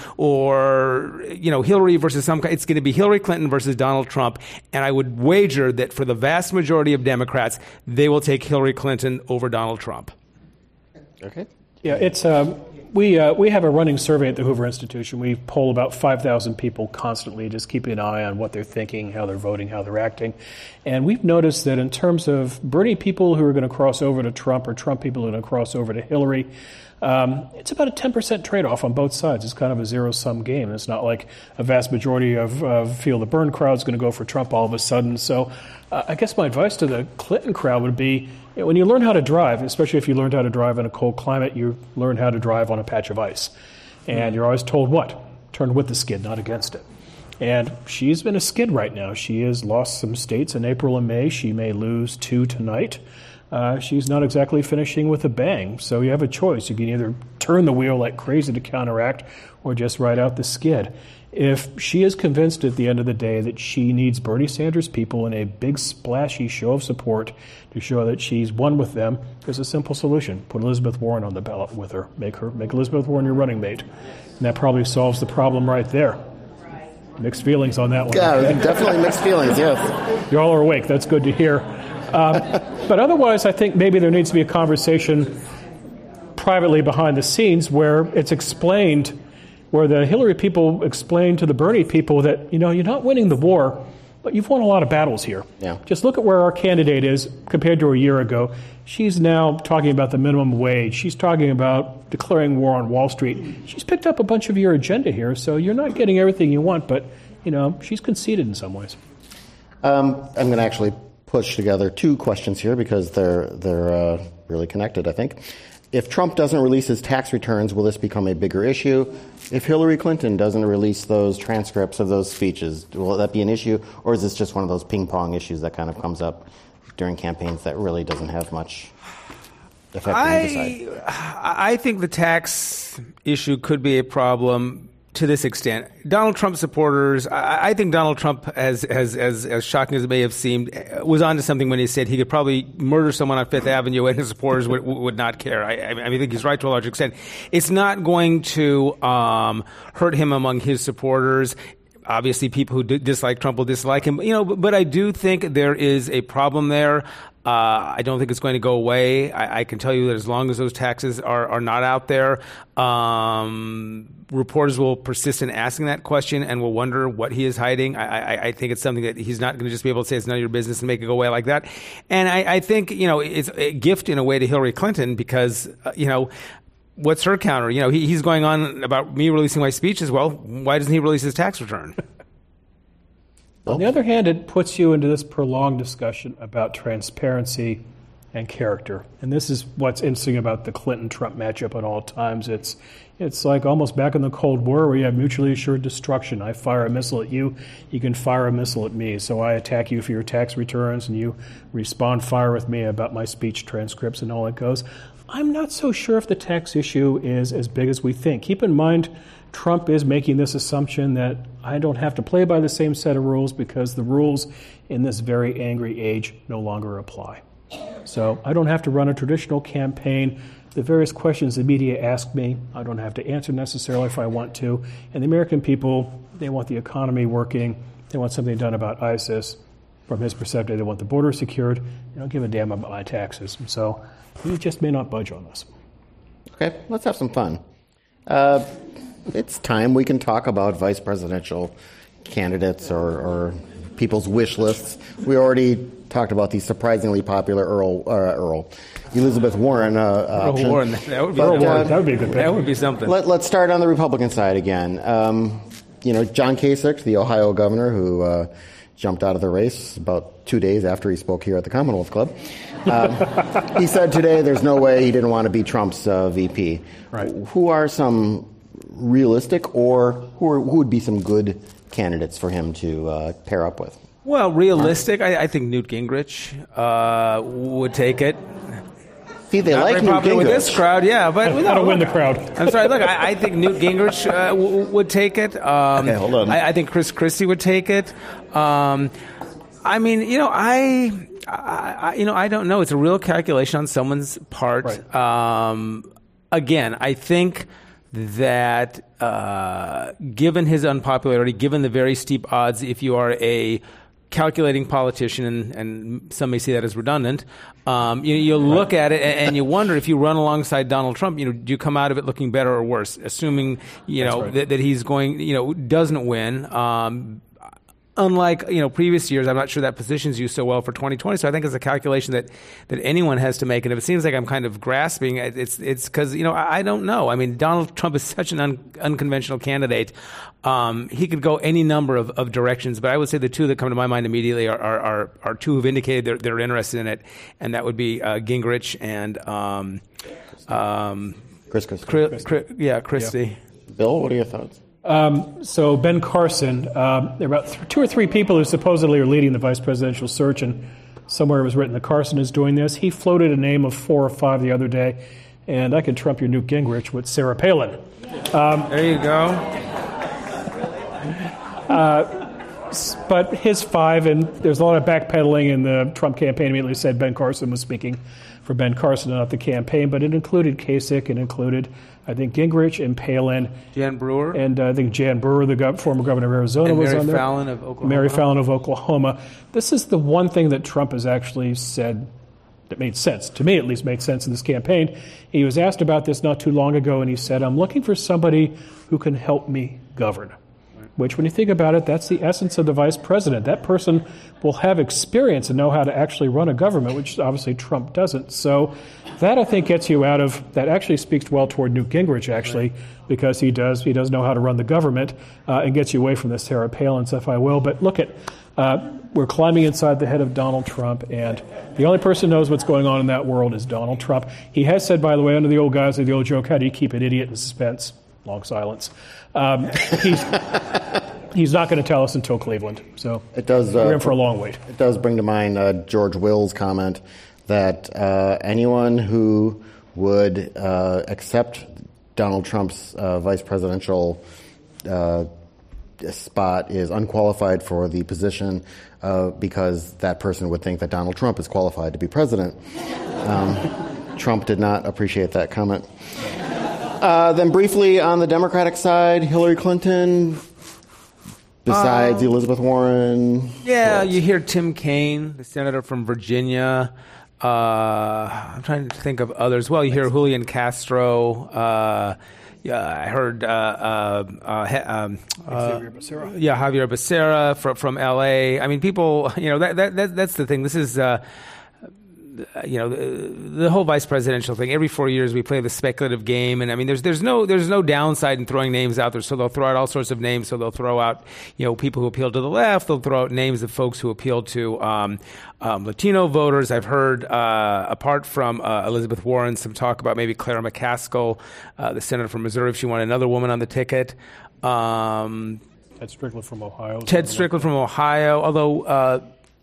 or, Hillary versus some kind. It's going to be Hillary Clinton versus Donald Trump. And I would wager that for the vast majority of Democrats, they will take Hillary Clinton over Donald Trump. Okay. Yeah, it's we have a running survey at the Hoover Institution. We poll about 5,000 people constantly, just keeping an eye on what they're thinking, how they're voting, how they're acting. And we've noticed that in terms of Bernie people who are going to cross over to Trump or Trump people who are going to cross over to Hillary, it's about a 10% trade-off on both sides. It's kind of a zero-sum game. It's not like a vast majority of Feel the Burn crowd is going to go for Trump all of a sudden. So I guess my advice to the Clinton crowd would be, when you learn how to drive, especially if you learned how to drive in a cold climate, you learn how to drive on a patch of ice. And you're always told what? Turn with the skid, not against it. And she's been a skid right now. She has lost some states in April and May. She may lose 2 tonight. She's not exactly finishing with a bang. So you have a choice. You can either turn the wheel like crazy to counteract or just ride out the skid. If she is convinced at the end of the day that she needs Bernie Sanders people in a big splashy show of support to show that she's won with them, there's a simple solution. Put Elizabeth Warren on the ballot with her. Make Elizabeth Warren your running mate. And that probably solves the problem right there. Mixed feelings on that one. Yeah, definitely mixed feelings, yes. You all are awake. That's good to hear. But otherwise, I think maybe there needs to be a conversation privately behind the scenes where it's explained, where the Hillary people explain to the Bernie people that, you're not winning the war, but you've won a lot of battles here. Yeah. Just look at where our candidate is compared to a year ago. She's now talking about the minimum wage. She's talking about declaring war on Wall Street. She's picked up a bunch of your agenda here, so you're not getting everything you want, but, she's conceded in some ways. I'm going to actually push together 2 questions here because they're really connected, I think. If Trump doesn't release his tax returns, will this become a bigger issue? If Hillary Clinton doesn't release those transcripts of those speeches, will that be an issue? Or is this just one of those ping-pong issues that kind of comes up during campaigns that really doesn't have much effect on either side? I think the tax issue could be a problem to this extent. Donald Trump supporters, I think Donald Trump, as shocking as it may have seemed, was onto something when he said he could probably murder someone on Fifth Avenue and his supporters would not care. I think he's right to a large extent. It's not going to hurt him among his supporters. Obviously, people who dislike Trump will dislike him, but I do think there is a problem there. I don't think it's going to go away. I can tell you that as long as those taxes are not out there, reporters will persist in asking that question and will wonder what he is hiding. I think it's something that he's not going to just be able to say it's none of your business and make it go away like that. And I think, it's a gift in a way to Hillary Clinton because, what's her counter? He's going on about me releasing my speeches. Well, why doesn't he release his tax return? On the other hand, it puts you into this prolonged discussion about transparency and character. And this is what's interesting about the Clinton-Trump matchup at all times. It's like almost back in the Cold War where you have mutually assured destruction. I fire a missile at you, you can fire a missile at me. So I attack you for your tax returns, and you respond fire with me about my speech transcripts and all that goes. I'm not so sure if the tax issue is as big as we think. Keep in mind, Trump is making this assumption that I don't have to play by the same set of rules because the rules in this very angry age no longer apply. So I don't have to run a traditional campaign the various questions the media ask me, I don't have to answer necessarily if I want to. And the American people, they want the economy working. They want something done about ISIS. From his perspective, they want the border secured. They don't give a damn about my taxes. So he just may not budge on us. Okay, let's have some fun. It's time we can talk about vice presidential candidates or people's wish lists. We already talked about the surprisingly popular Elizabeth Warren option. Warren, that would be That would be a good pick. That would be something. Let's start on the Republican side again. John Kasich, the Ohio governor who jumped out of the race about 2 days after he spoke here at the Commonwealth Club. He said today there's no way he didn't want to be Trump's VP. Right. Who are some realistic or who would be some good candidates for him to pair up with? Well, realistic, I think Newt Gingrich would take it. See, they Not like very Newt popular Gingrich. with this crowd, yeah. But How to win the crowd. I'm sorry. Look, I think Newt Gingrich would take it. Okay, hold on. I think Chris Christie would take it. I don't know. It's a real calculation on someone's part. Right. Again, I think that given his unpopularity, given the very steep odds, if you are a calculating politician, and some may see that as redundant, you look at it and you wonder if you run alongside Donald Trump, do you come out of it looking better or worse? Assuming that he's going, doesn't win. Unlike previous years, I'm not sure that positions you so well for 2020. So I think it's a calculation that anyone has to make. And if it seems like I'm kind of grasping, it's because I don't know. I mean, Donald Trump is such an unconventional candidate. He could go any number of directions, but I would say the two that come to my mind immediately are two who've indicated they're interested in it, and that would be Gingrich and Chris Christie. Christie. Yeah. Bill, what are your thoughts? So Ben Carson, there are about 2 or 3 people who supposedly are leading the vice presidential search, and somewhere it was written that Carson is doing this. He floated a name of 4 or 5 the other day, and I could trump your Newt Gingrich with Sarah Palin. There you go. But his 5, and there's a lot of backpedaling in the Trump campaign. Immediately said Ben Carson was speaking for Ben Carson, not the campaign, but it included Kasich, it included, I think, Gingrich and Palin. Jan Brewer. And I think Jan Brewer, the former governor of Arizona, was on there. Mary Fallon of Oklahoma. Mary Fallon of Oklahoma. This is the one thing that Trump has actually said that made sense, to me at least made sense in this campaign. He was asked about this not too long ago, and he said, I'm looking for somebody who can help me govern. Which, when you think about it, that's the essence of the vice president. That person will have experience and know how to actually run a government, which obviously Trump doesn't. So that, I think, gets you out of, that actually speaks well toward Newt Gingrich, actually, because he does know how to run the government, and gets you away from the Sarah Palin stuff, I will. But look at, we're climbing inside the head of Donald Trump, and the only person who knows what's going on in that world is Donald Trump. He has said, by the way, under the old guise of the old joke, how do you keep an idiot in suspense? Long silence. He's not going to tell us until Cleveland. So it does. We're in for a long wait. It does bring to mind George Will's comment that anyone who would accept Donald Trump's vice presidential spot is unqualified for the position because that person would think that Donald Trump is qualified to be president. Trump did not appreciate that comment. Then briefly on the Democratic side, Hillary Clinton, besides Elizabeth Warren. Yeah, you hear Tim Kaine, the senator from Virginia. I'm trying to think of others. Well, you hear Julian Castro. I heard Xavier Becerra. Javier Becerra from L.A. I mean, people, that's the thing. This is... the whole vice presidential thing. Every 4 years we play the speculative game, and I mean, there's no downside in throwing names out there. So they'll throw out all sorts of names. So they'll throw out people who appeal to the left. They'll throw out names of folks who appeal to Latino voters. I've heard, apart from Elizabeth Warren, some talk about maybe Clara McCaskill, the senator from Missouri, if she wanted another woman on the ticket. Ted Strickland from Ohio. Although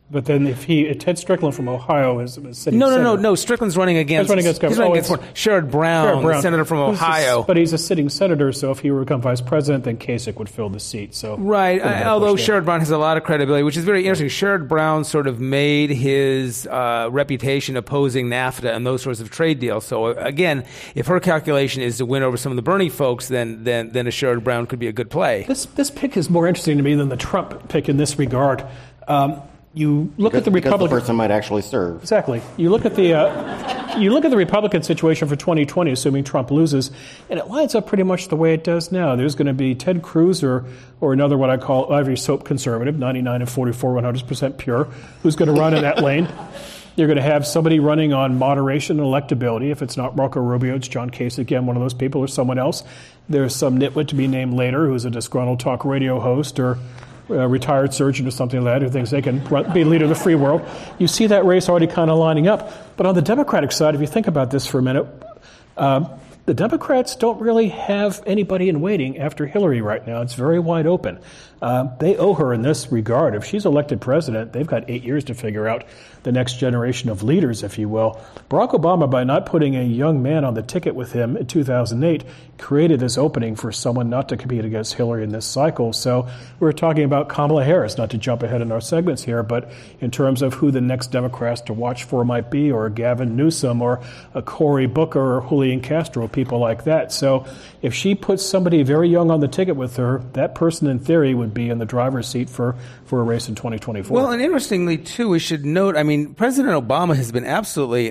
But then if Ted Strickland from Ohio is sitting No. Strickland's running against. He's running against Sherrod Brown, the senator from Ohio. But he's a sitting senator, so if he were to become vice president, then Kasich would fill the seat. So right. Although Sherrod Brown has a lot of credibility, which is very interesting. Sherrod Brown sort of made his reputation opposing NAFTA and those sorts of trade deals. So again, if her calculation is to win over some of the Bernie folks, then a Sherrod Brown could be a good play. This pick is more interesting to me than the Trump pick in this regard. You look at the Republican. Because the person might actually serve. Exactly. You look at the Republican situation for 2020, assuming Trump loses, and it lines up pretty much the way it does now. There's going to be Ted Cruz or another what I call Ivory Soap conservative, 99 and 44, 100% pure, who's going to run in that lane. You're going to have somebody running on moderation and electability. If it's not Marco Rubio, it's John Kasich, again, one of those people, or someone else. There's some nitwit to be named later who's a disgruntled talk radio host or a retired surgeon or something like that who thinks they can be leader of the free world. You see that race already kind of lining up. But on the Democratic side, if you think about this for a minute, the Democrats don't really have anybody in waiting after Hillary right now. It's very wide open. They owe her in this regard. If she's elected president, they've got 8 years to figure out the next generation of leaders, if you will. Barack Obama, by not putting a young man on the ticket with him in 2008, created this opening for someone not to compete against Hillary in this cycle. So we're talking about Kamala Harris, not to jump ahead in our segments here, but in terms of who the next Democrats to watch for might be, or Gavin Newsom, or a Cory Booker, or Julian Castro, people like that. So if she puts somebody very young on the ticket with her, that person in theory would be in the driver's seat for a race in 2024. Well, and interestingly, too, we should note, President Obama has been absolutely,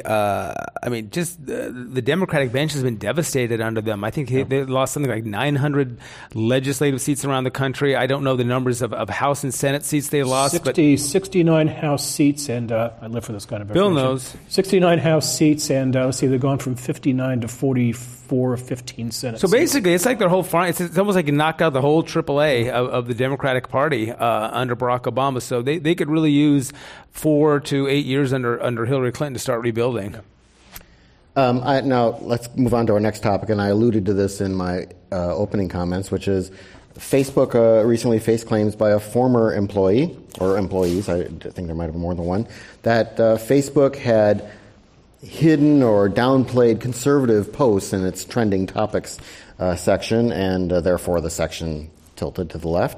the Democratic bench has been devastated under them. I think they lost something like 900 legislative seats around the country. I don't know the numbers of House and Senate seats they lost. 69 House seats, and I live for this kind of information. Bill knows. 69 House seats, and let's see, they've gone from 59 to 44, 15 Senate So seats. basically, it's like their whole front. It's almost like you knocked out the whole AAA of the Democratic Party under Barack Obama. So they could really use 4 to 8 years under Hillary Clinton to start rebuilding. Now, let's move on to our next topic, and I alluded to this in my opening comments, which is Facebook recently faced claims by a former employee, or employees, I think there might have been more than one, that Facebook had hidden or downplayed conservative posts in its trending topics section, and therefore the section tilted to the left.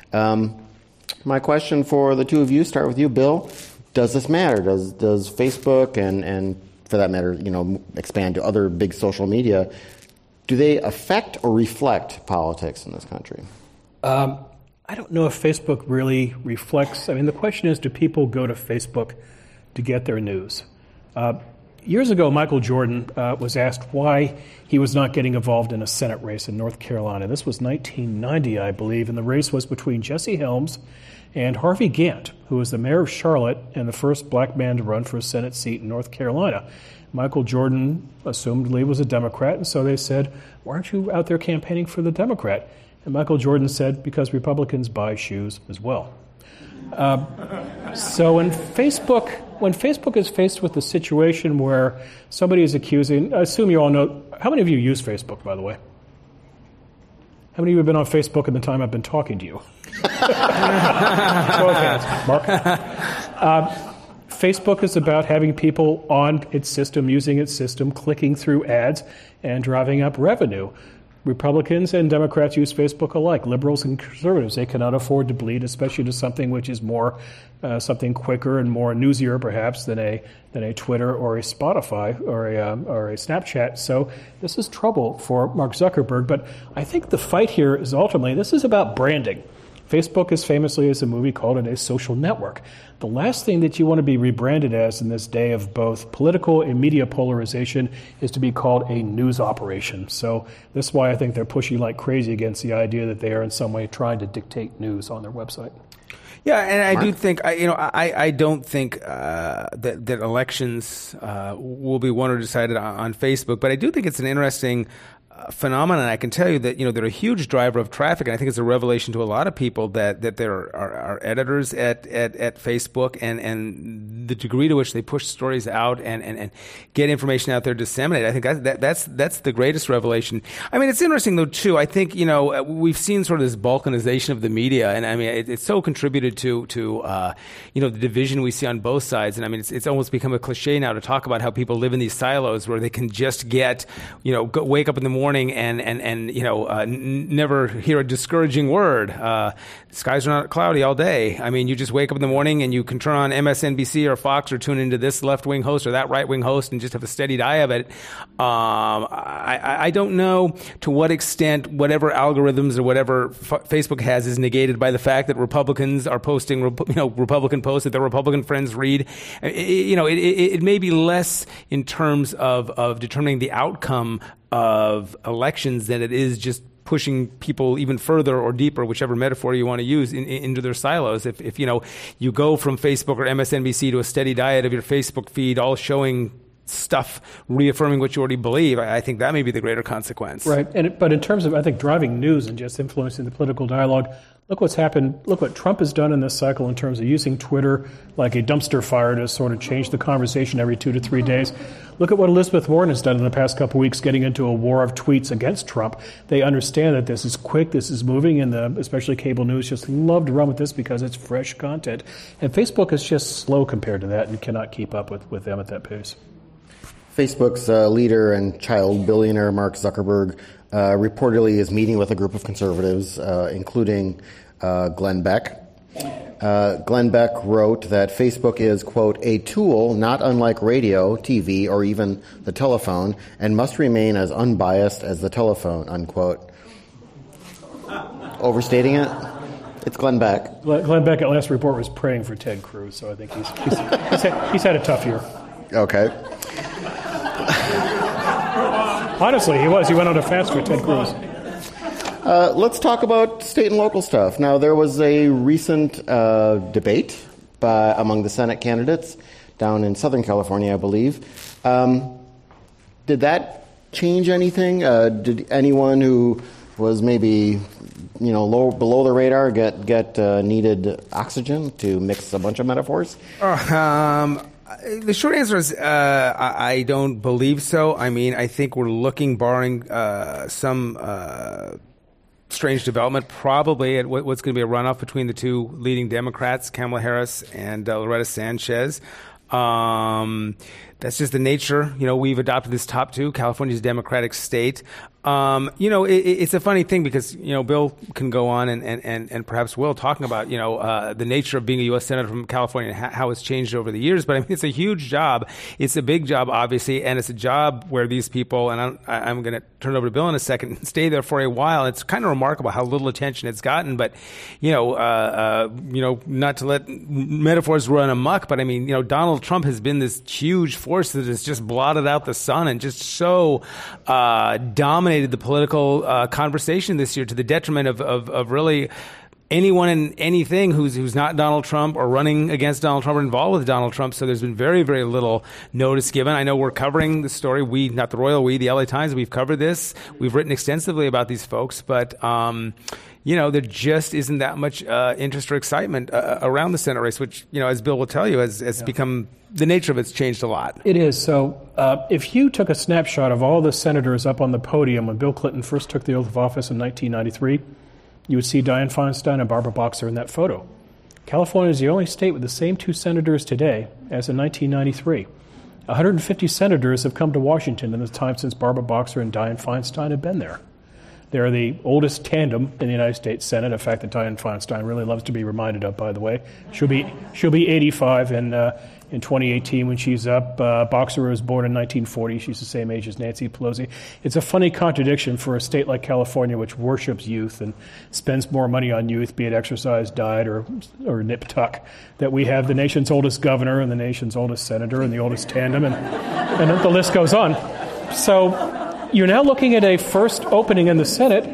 My question for the two of you, start with you, Bill. Does this matter? Does Facebook and for that matter, expand to other big social media, do they affect or reflect politics in this country? I don't know if Facebook really reflects. The question is, do people go to Facebook to get their news? Years ago, Michael Jordan was asked why he was not getting involved in a Senate race in North Carolina. This was 1990, I believe, and the race was between Jesse Helms and Harvey Gantt, who was the mayor of Charlotte and the first black man to run for a Senate seat in North Carolina. Michael Jordan assumedly was a Democrat, and so they said, why aren't you out there campaigning for the Democrat? And Michael Jordan said, because Republicans buy shoes as well. So when Facebook is faced with the situation where somebody is accusing, I assume you all know, how many of you use Facebook, by the way? How many of you have been on Facebook in the time I've been talking to you? Show of hands. Mark? Facebook is about having people on its system, using its system, clicking through ads, and driving up revenue. Republicans and Democrats use Facebook alike. Liberals and conservatives, they cannot afford to bleed, especially to something which is more something quicker and more newsier, perhaps, than a Twitter or a Spotify or a Snapchat. So this is trouble for Mark Zuckerberg. But I think the fight here is ultimately, this is about branding. Facebook is famously, as a movie called it, a social network. The last thing that you want to be rebranded as in this day of both political and media polarization is to be called a news operation. So this is why I think they're pushing like crazy against the idea that they are in some way trying to dictate news on their website. Yeah, and I do think, I don't think that elections will be won or decided on Facebook, but I do think it's an interesting phenomenon. I can tell you that, they're a huge driver of traffic, and I think it's a revelation to a lot of people that there are editors at Facebook, and the degree to which they push stories out and get information out there, disseminate. I think that's the greatest revelation. I mean, it's interesting though too. I think we've seen sort of this balkanization of the media, and I mean it's so contributed to the division we see on both sides. And I mean it's almost become a cliche now to talk about how people live in these silos where they can just get wake up in the morning and never hear a discouraging word. Skies are not cloudy all day. I mean, you just wake up in the morning and you can turn on MSNBC or Fox or tune into this left-wing host or that right-wing host and just have a steady diet of it. I don't know to what extent whatever algorithms or whatever Facebook has is negated by the fact that Republicans are posting Republican posts that their Republican friends read. It may be less in terms of determining the outcome of elections than it is just pushing people even further or deeper, whichever metaphor you want to use, into their silos. If you go from Facebook or MSNBC to a steady diet of your Facebook feed, all showing stuff reaffirming what you already believe, I think that may be the greater consequence. Right. But in terms of, I think, driving news and just influencing the political dialogue, look what's happened. Look what Trump has done in this cycle in terms of using Twitter like a dumpster fire to sort of change the conversation every 2 to 3 days. Look at what Elizabeth Warren has done in the past couple of weeks, getting into a war of tweets against Trump. They understand that this is quick, this is moving, and especially cable news just love to run with this because it's fresh content. And Facebook is just slow compared to that and cannot keep up with them at that pace. Facebook's leader and child billionaire Mark Zuckerberg reportedly is meeting with a group of conservatives, including Glenn Beck. Glenn Beck wrote that Facebook is, quote, a tool not unlike radio, TV, or even the telephone, and must remain as unbiased as the telephone, unquote. Overstating it? It's Glenn Beck. Glenn Beck at last report was praying for Ted Cruz, so I think he's had a tough year. Okay. Honestly, he was. He went on a fast for Ted Cruz. Let's talk about state and local stuff. Now, there was a recent debate among the Senate candidates down in Southern California, I believe. Did that change anything? Did anyone who was maybe below the radar get needed oxygen, to mix a bunch of metaphors? The short answer is I don't believe so. I mean, I think we're looking, barring some strange development, probably at what's going to be a runoff between the two leading Democrats, Kamala Harris and Loretta Sanchez. That's just the nature. We've adopted this top two. California's a Democratic state. It's a funny thing because, Bill can go on and perhaps will, talking about, the nature of being a U.S. Senator from California and how it's changed over the years. But I mean, it's a huge job. It's a big job, obviously, and it's a job where these people, and I'm going to turn it over to Bill in a second, stay there for a while. It's kind of remarkable how little attention it's gotten. But, not to let metaphors run amok, but I mean, Donald Trump has been this huge force that has just blotted out the sun and just so dominated the political conversation this year, to the detriment of really anyone and anything who's not Donald Trump or running against Donald Trump or involved with Donald Trump. So there's been very, very little notice given. I know we're covering the story. We, not the royal we, the LA Times, we've covered this. We've written extensively about these folks, but there just isn't that much interest or excitement around the Senate race, which, as Bill will tell you, has become, the nature of it's changed a lot. It is. So if you took a snapshot of all the senators up on the podium when Bill Clinton first took the oath of office in 1993, you would see Dianne Feinstein and Barbara Boxer in that photo. California is the only state with the same two senators today as in 1993. 150 senators have come to Washington in the time since Barbara Boxer and Dianne Feinstein have been there. They're the oldest tandem in the United States Senate, a fact that Dianne Feinstein really loves to be reminded of, by the way. She'll be 85 in 2018 when she's up. Boxer was born in 1940. She's the same age as Nancy Pelosi. It's a funny contradiction for a state like California, which worships youth and spends more money on youth, be it exercise, diet, or nip tuck, that we have the nation's oldest governor and the nation's oldest senator and the oldest tandem, and the list goes on. So you're now looking at a first opening in the Senate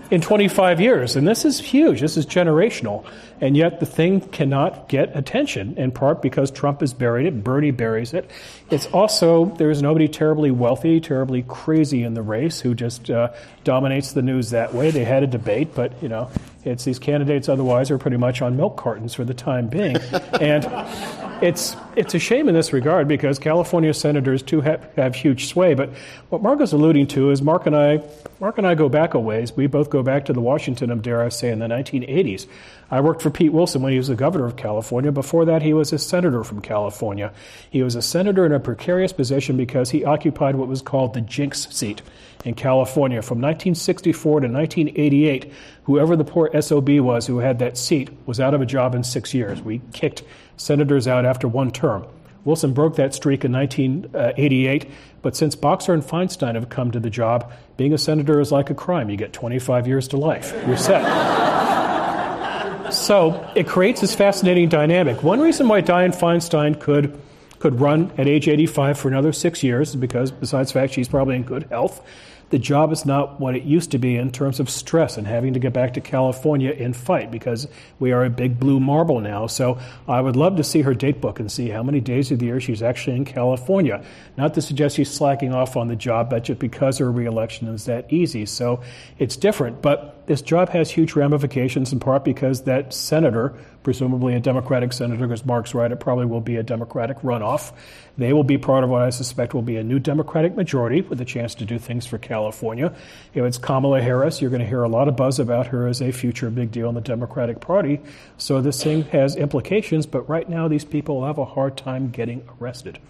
in 25 years. And this is huge. This is generational. And yet the thing cannot get attention, in part because Trump has buried it. Bernie buries it. It's also, there is nobody terribly wealthy, terribly crazy in the race who just dominates the news that way. They had a debate, but, it's these candidates otherwise are pretty much on milk cartons for the time being. And it's a shame in this regard because California senators too have huge sway. But what Mark is alluding to is Mark and I go back a ways. We both go back to the Washington of, dare I say, in the 1980s. I worked for Pete Wilson when he was the governor of California. Before that, he was a senator from California. He was a senator in a precarious position because he occupied what was called the Jinx seat in California. From 1964 to 1988, whoever the poor SOB was who had that seat was out of a job in 6 years. We kicked senators out after one term. Wilson broke that streak in 1988, but since Boxer and Feinstein have come to the job, being a senator is like a crime. You get 25 years to life. You're set. So it creates this fascinating dynamic. One reason why Dianne Feinstein could run at age 85 for another 6 years is because, besides the fact she's probably in good health, the job is not what it used to be in terms of stress and having to get back to California and fight because we are a big blue marble now. So I would love to see her date book and see how many days of the year she's actually in California. Not to suggest she's slacking off on the job, but just because her reelection is that easy. So it's different. But this job has huge ramifications in part because that senator, presumably a Democratic senator, because Mark's right, it probably will be a Democratic runoff. They will be part of what I suspect will be a new Democratic majority with a chance to do things for California. If it's Kamala Harris, you're going to hear a lot of buzz about her as a future big deal in the Democratic Party. So this thing has implications, but right now these people have a hard time getting arrested.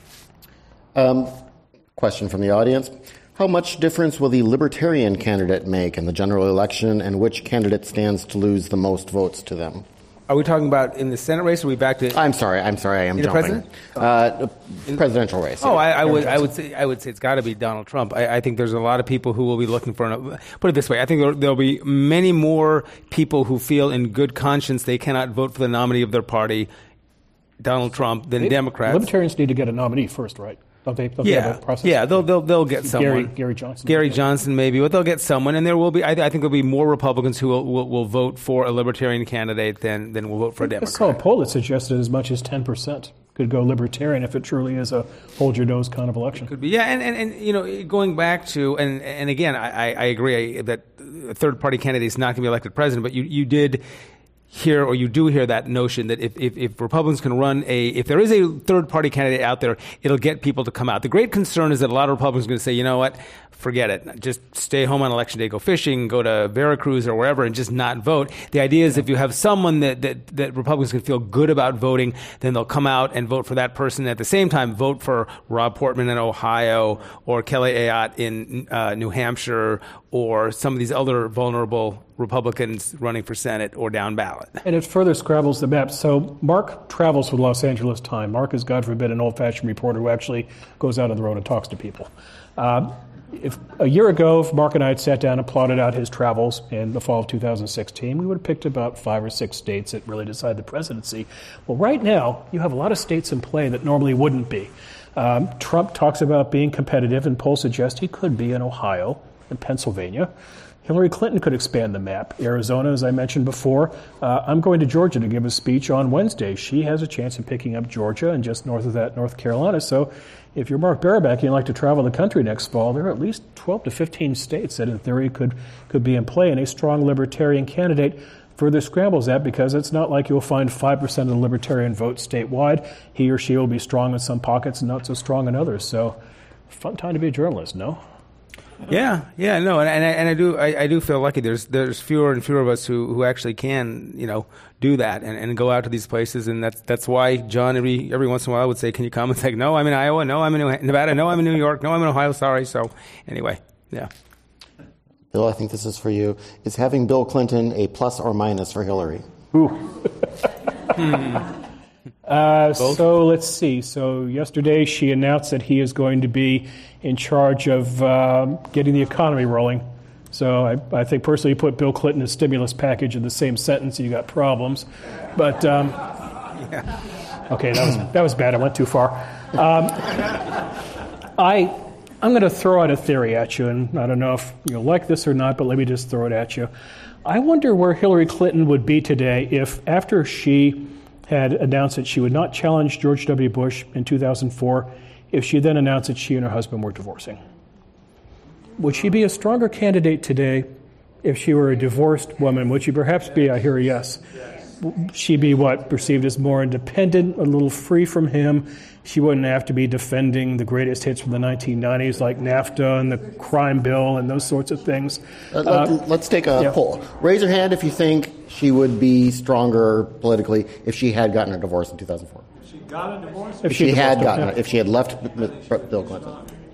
Question from the audience. How much difference will the Libertarian candidate make in the general election, and which candidate stands to lose the most votes to them? Are we talking about in the Senate race, or are we back to... I'm sorry, I am jumping. Presidential race. Oh, I would say it's got to be Donald Trump. I think there's a lot of people who will be looking for... Put it this way, I think there'll be many more people who feel in good conscience they cannot vote for the nominee of their party, Donald Trump, than Democrats. Libertarians need to get a nominee first, right? They'll have a process? Yeah, they'll get someone. Gary Johnson. Gary Johnson, maybe, but they'll get someone, and there will be. I think there'll be more Republicans who will vote for a Libertarian candidate than will vote for a Democrat. I saw a poll that suggested as much as 10% could go Libertarian if it truly is a hold your nose kind of election. Could be, yeah, and going back to and again, I agree that a third party candidate is not going to be elected president, but you did hear, or you do hear that notion that if Republicans can run if there is a third-party candidate out there, it'll get people to come out. The great concern is that a lot of Republicans are going to say, you know what, forget it. Just stay home on Election Day, go fishing, go to Veracruz or wherever and just not vote. The idea is if you have someone that Republicans can feel good about voting, then they'll come out and vote for that person. At the same time, vote for Rob Portman in Ohio or Kelly Ayotte in New Hampshire or some of these other vulnerable Republicans running for Senate or down ballot. And it further scrabbles the map. So Mark travels with Los Angeles Times. Mark is, God forbid, an old-fashioned reporter who actually goes out on the road and talks to people. If a year ago, if Mark and I had sat down and plotted out his travels in the fall of 2016, we would have picked about 5 or 6 states that really decide the presidency. Well, right now, you have a lot of states in play that normally wouldn't be. Trump talks about being competitive, and polls suggest he could be in Ohio and Pennsylvania. Hillary Clinton could expand the map. Arizona, as I mentioned before. I'm going to Georgia to give a speech on Wednesday. She has a chance of picking up Georgia and just north of that, North Carolina. So if you're Mark Barabak and you'd like to travel the country next fall, there are at least 12 to 15 states that in theory could be in play, and a strong Libertarian candidate further scrambles that because it's not like you'll find 5% of the Libertarian vote statewide. He or she will be strong in some pockets and not so strong in others. So fun time to be a journalist, no? Yeah, no, and I do feel lucky. There's fewer and fewer of us who actually can, do that and go out to these places, and that's why John every once in a while would say, "Can you come?" And say, "No, I'm in Iowa. No, I'm in Nevada. No, I'm in New York. No, I'm in Ohio. Sorry." So anyway, yeah. Bill, I think this is for you. Is having Bill Clinton a plus or minus for Hillary? Ooh. So let's see. So yesterday she announced that he is going to be in charge of getting the economy rolling. So I think personally you put Bill Clinton and stimulus package in the same sentence, you got problems. But okay, that was bad. I went too far. I'm going to throw out a theory at you, and I don't know if you'll like this or not, but let me just throw it at you. I wonder where Hillary Clinton would be today if, after she had announced that she would not challenge George W. Bush in 2004, if she then announced that she and her husband were divorcing. Would she be a stronger candidate today if she were a divorced woman? Would she perhaps be, I hear a yes, she be perceived as more independent, a little free from him? She wouldn't have to be defending the greatest hits from the 1990s like NAFTA and the crime bill and those sorts of things. Let's take a poll. Raise your hand if you think she would be stronger politically if she had gotten a divorce in 2004. If she got a divorce? If she had gotten it, if she had left Bill Clinton.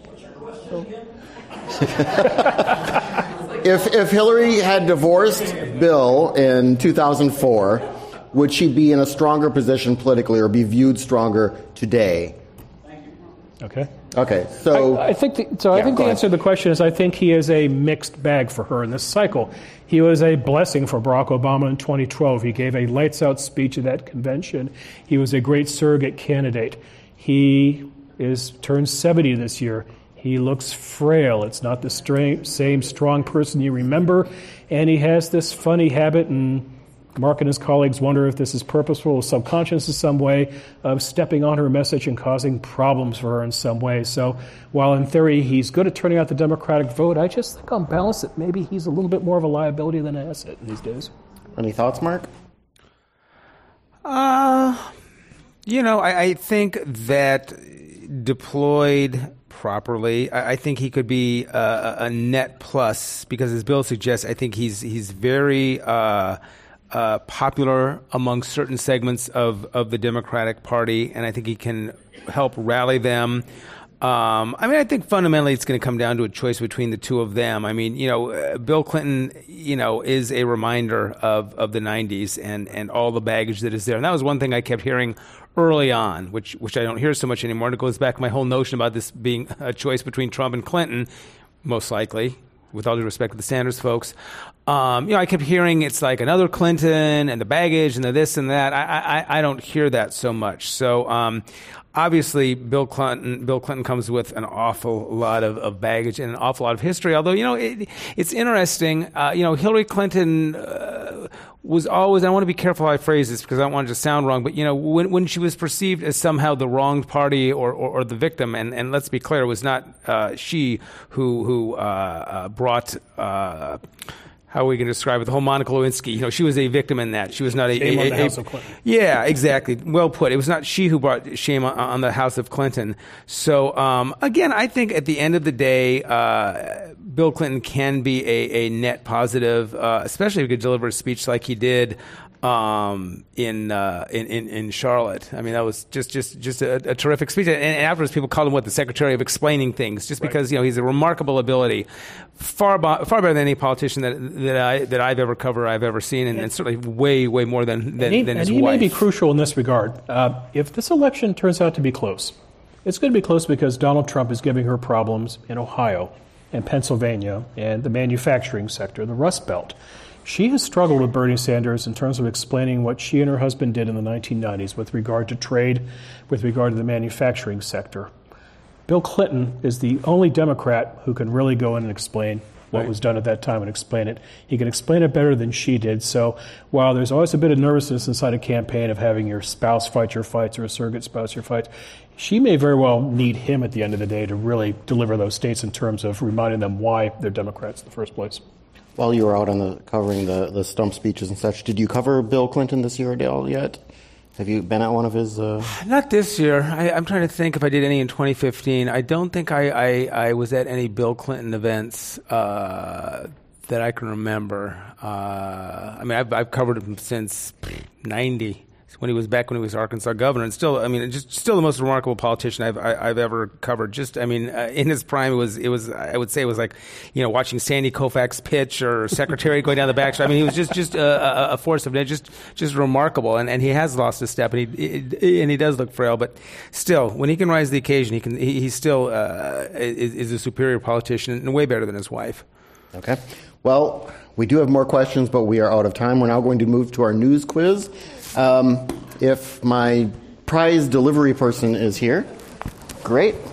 If Hillary had divorced Bill in 2004, would she be in a stronger position politically or be viewed stronger today? Okay. Okay. So I think the answer to the question is I think he is a mixed bag for her in this cycle. He was a blessing for Barack Obama in 2012. He gave a lights-out speech at that convention. He was a great surrogate candidate. He turned 70 this year. He looks frail. It's not the same strong person you remember. And he has this funny habit, and Mark and his colleagues wonder if this is purposeful or subconscious in some way, of stepping on her message and causing problems for her in some way. So while in theory he's good at turning out the Democratic vote, I just think on balance that maybe he's a little bit more of a liability than an asset these days. Any thoughts, Mark? I think that deployed properly, I think he could be a net plus because, as Bill suggests, I think he's very popular among certain segments of the Democratic Party, and I think he can help rally them. I think fundamentally it's going to come down to a choice between the two of them. Bill Clinton, is a reminder of the 90s and all the baggage that is there. And that was one thing I kept hearing early on, which I don't hear so much anymore. And it goes back to my whole notion about this being a choice between Trump and Clinton, most likely, with all due respect to the Sanders folks. I kept hearing it's like another Clinton and the baggage and the this and that. I don't hear that so much. So obviously, Bill Clinton comes with an awful lot of baggage and an awful lot of history. Although, it's interesting. Hillary Clinton was always, I want to be careful how I phrase this because I don't want it to sound wrong, but, when she was perceived as somehow the wronged party or the victim, and let's be clear, it was not she who brought... how are we going to describe it? The whole Monica Lewinsky, she was a victim in that. She was not shame on the House of Clinton. Yeah, exactly. Well put. It was not she who brought shame on the House of Clinton. So, again, I think at the end of the day, Bill Clinton can be a net positive, especially if he could deliver a speech like he did in Charlotte. That was just a terrific speech. And afterwards, people called him the Secretary of Explaining Things, just because he's a remarkable ability, far better than any politician that I've ever covered, I've ever seen, and certainly way more than his wife. And he may be crucial in this regard. If this election turns out to be close, it's going to be close because Donald Trump is giving her problems in Ohio and Pennsylvania and the manufacturing sector, the Rust Belt. She has struggled with Bernie Sanders in terms of explaining what she and her husband did in the 1990s with regard to trade, with regard to the manufacturing sector. Bill Clinton is the only Democrat who can really go in and explain what was done at that time and explain it. He can explain it better than she did. So while there's always a bit of nervousness inside a campaign of having your spouse fight your fights or a surrogate spouse your fights, she may very well need him at the end of the day to really deliver those states in terms of reminding them why they're Democrats in the first place. While you were out on covering the stump speeches and such, did you cover Bill Clinton this year at all yet? Have you been at one of his? Not this year. I'm trying to think if I did any in 2015. I don't think I was at any Bill Clinton events that I can remember. I've covered him since 90. When he was Arkansas governor, and still the most remarkable politician I've ever covered. In his prime, it was I would say it was like, watching Sandy Koufax pitch or Secretary going down the back. He was just a force of nature, just remarkable. And he has lost his step, and he does look frail, but still, when he can rise to the occasion, he still is a superior politician and way better than his wife. Okay. Well, we do have more questions, but we are out of time. We're now going to move to our news quiz. If my prize delivery person is here, great.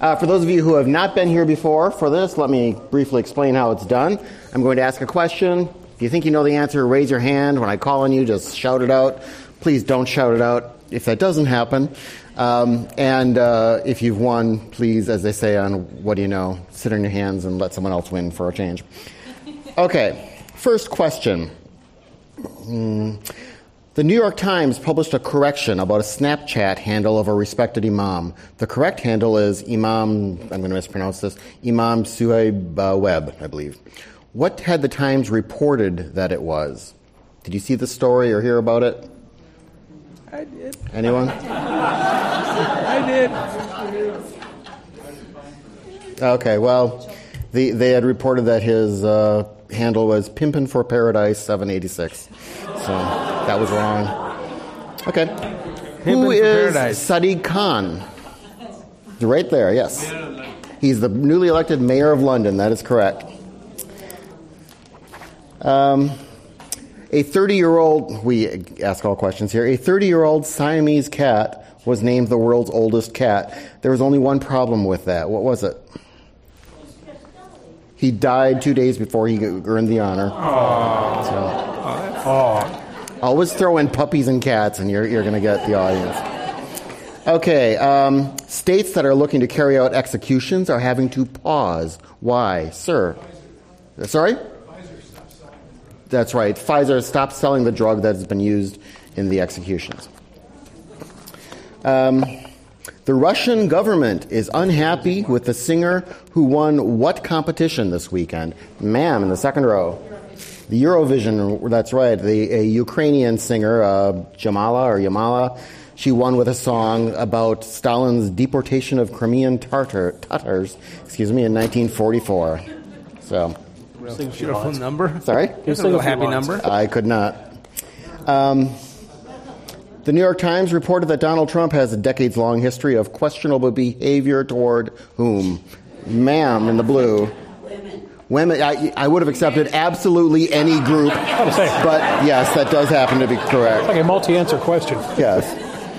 For those of you who have not been here before for this, let me briefly explain how it's done. I'm going to ask a question. If you think you know the answer, raise your hand. When I call on you, just shout it out. Please don't shout it out if that doesn't happen. And if you've won, please, as they say on What Do You Know, sit on your hands and let someone else win for a change. Okay, first question. The New York Times published a correction about a Snapchat handle of a respected imam. The correct handle is Imam, I'm going to mispronounce this, Imam Suhaib Webb, I believe. What had the Times reported that it was? Did you see the story or hear about it? I did. Anyone? I did. Okay, well, they had reported that his handle was Pimpin' for Paradise 786. So that was wrong. Okay. Who is Sadiq Khan? Right there, yes. He's the newly elected mayor of London. That is correct. A 30-year-old, we ask all questions here, a 30-year-old Siamese cat was named the world's oldest cat. There was only one problem with that. What was it? He died 2 days before he earned the honor. Always throw in puppies and cats and you're going to get the audience. Okay, states that are looking to carry out executions are having to pause. Why? Sir? Sorry? That's right. Pfizer stopped selling the drug that has been used in the executions. The Russian government is unhappy with the singer who won what competition this weekend? Ma'am, in the second row. The Eurovision, that's right. A Ukrainian singer, Yamala, she won with a song about Stalin's deportation of Crimean Tatars, in 1944. So... Beautiful number. Sorry? Here's a little happy number. I could not. The New York Times reported that Donald Trump has a decades-long history of questionable behavior toward whom? Ma'am, in the blue. Women. I would have accepted absolutely any group. But yes, that does happen to be correct. Like a multi-answer question. Yes.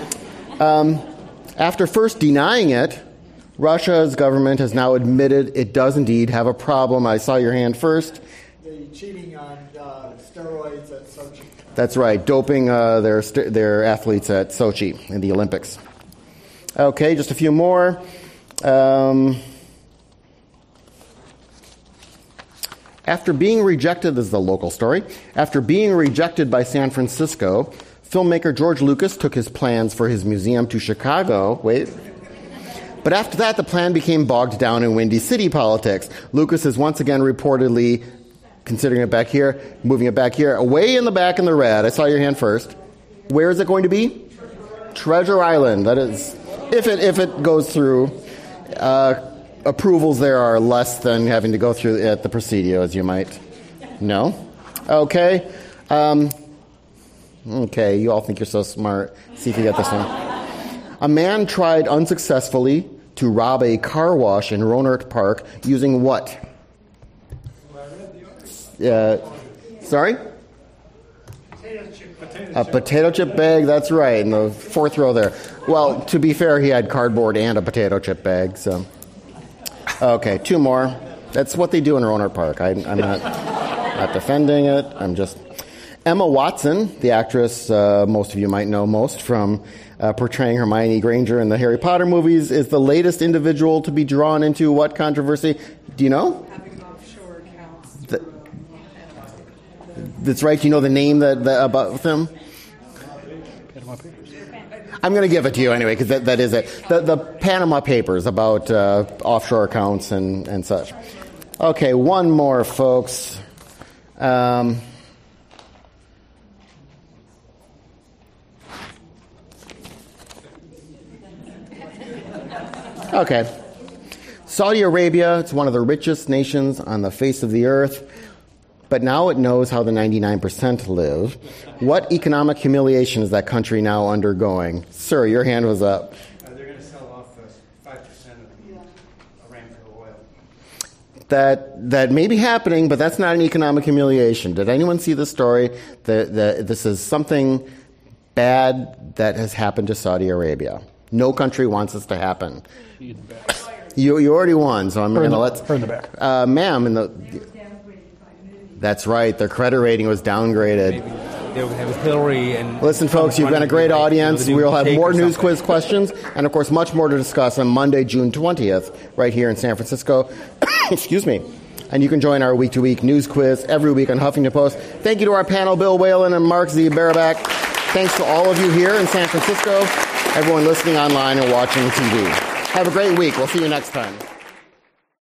After first denying it, Russia's government has now admitted it does indeed have a problem. I saw your hand first. The cheating on steroids at Sochi. That's right, doping their athletes at Sochi in the Olympics. Okay, just a few more. After being rejected, this is a local story, after being rejected by San Francisco, filmmaker George Lucas took his plans for his museum to Chicago. But after that, the plan became bogged down in Windy City politics. Lucas is once again reportedly considering it back here, moving it back here, way in the back in the red. I saw your hand first. Where is it going to be? Treasure Island. That is, if it goes through. Approvals there are less than having to go through at the Presidio, as you might know. Okay. Okay, you all think you're so smart. See if you get this one. A man tried unsuccessfully to rob a car wash in Rohnert Park using what? Sorry? A potato chip bag, that's right, in the fourth row there. Well, to be fair, he had cardboard and a potato chip bag, so. Okay, two more. That's what they do in Rohnert Park. I'm not defending it. I'm just... Emma Watson, the actress most of you might know most from portraying Hermione Granger in the Harry Potter movies, is the latest individual to be drawn into what controversy? Do you know? Having offshore accounts. That's right. Do you know the name about them? I'm going to give it to you anyway, because that is it. The Panama Papers about offshore accounts and such. Okay, one more, folks. Okay. Saudi Arabia, it's one of the richest nations on the face of the earth, but now it knows how the 99% live. What economic humiliation is that country now undergoing? Sir, your hand was up. They're going to sell off 5% of Aramco oil. That may be happening, but that's not an economic humiliation. Did anyone see this story? That this is something bad that has happened to Saudi Arabia. No country wants this to happen. You already won, so I'm going to let... Her in the back. Ma'am, that's right. Their credit rating was downgraded. It was Hillary and... Listen, folks, you've been a great audience. We'll have more news quiz questions and, of course, much more to discuss on Monday, June 20th, right here in San Francisco. Excuse me. And you can join our week-to-week news quiz every week on Huffington Post. Thank you to our panel, Bill Whalen and Mark Z. Barabak. Thanks to all of you here in San Francisco, everyone listening online and watching TV. Have a great week. We'll see you next time.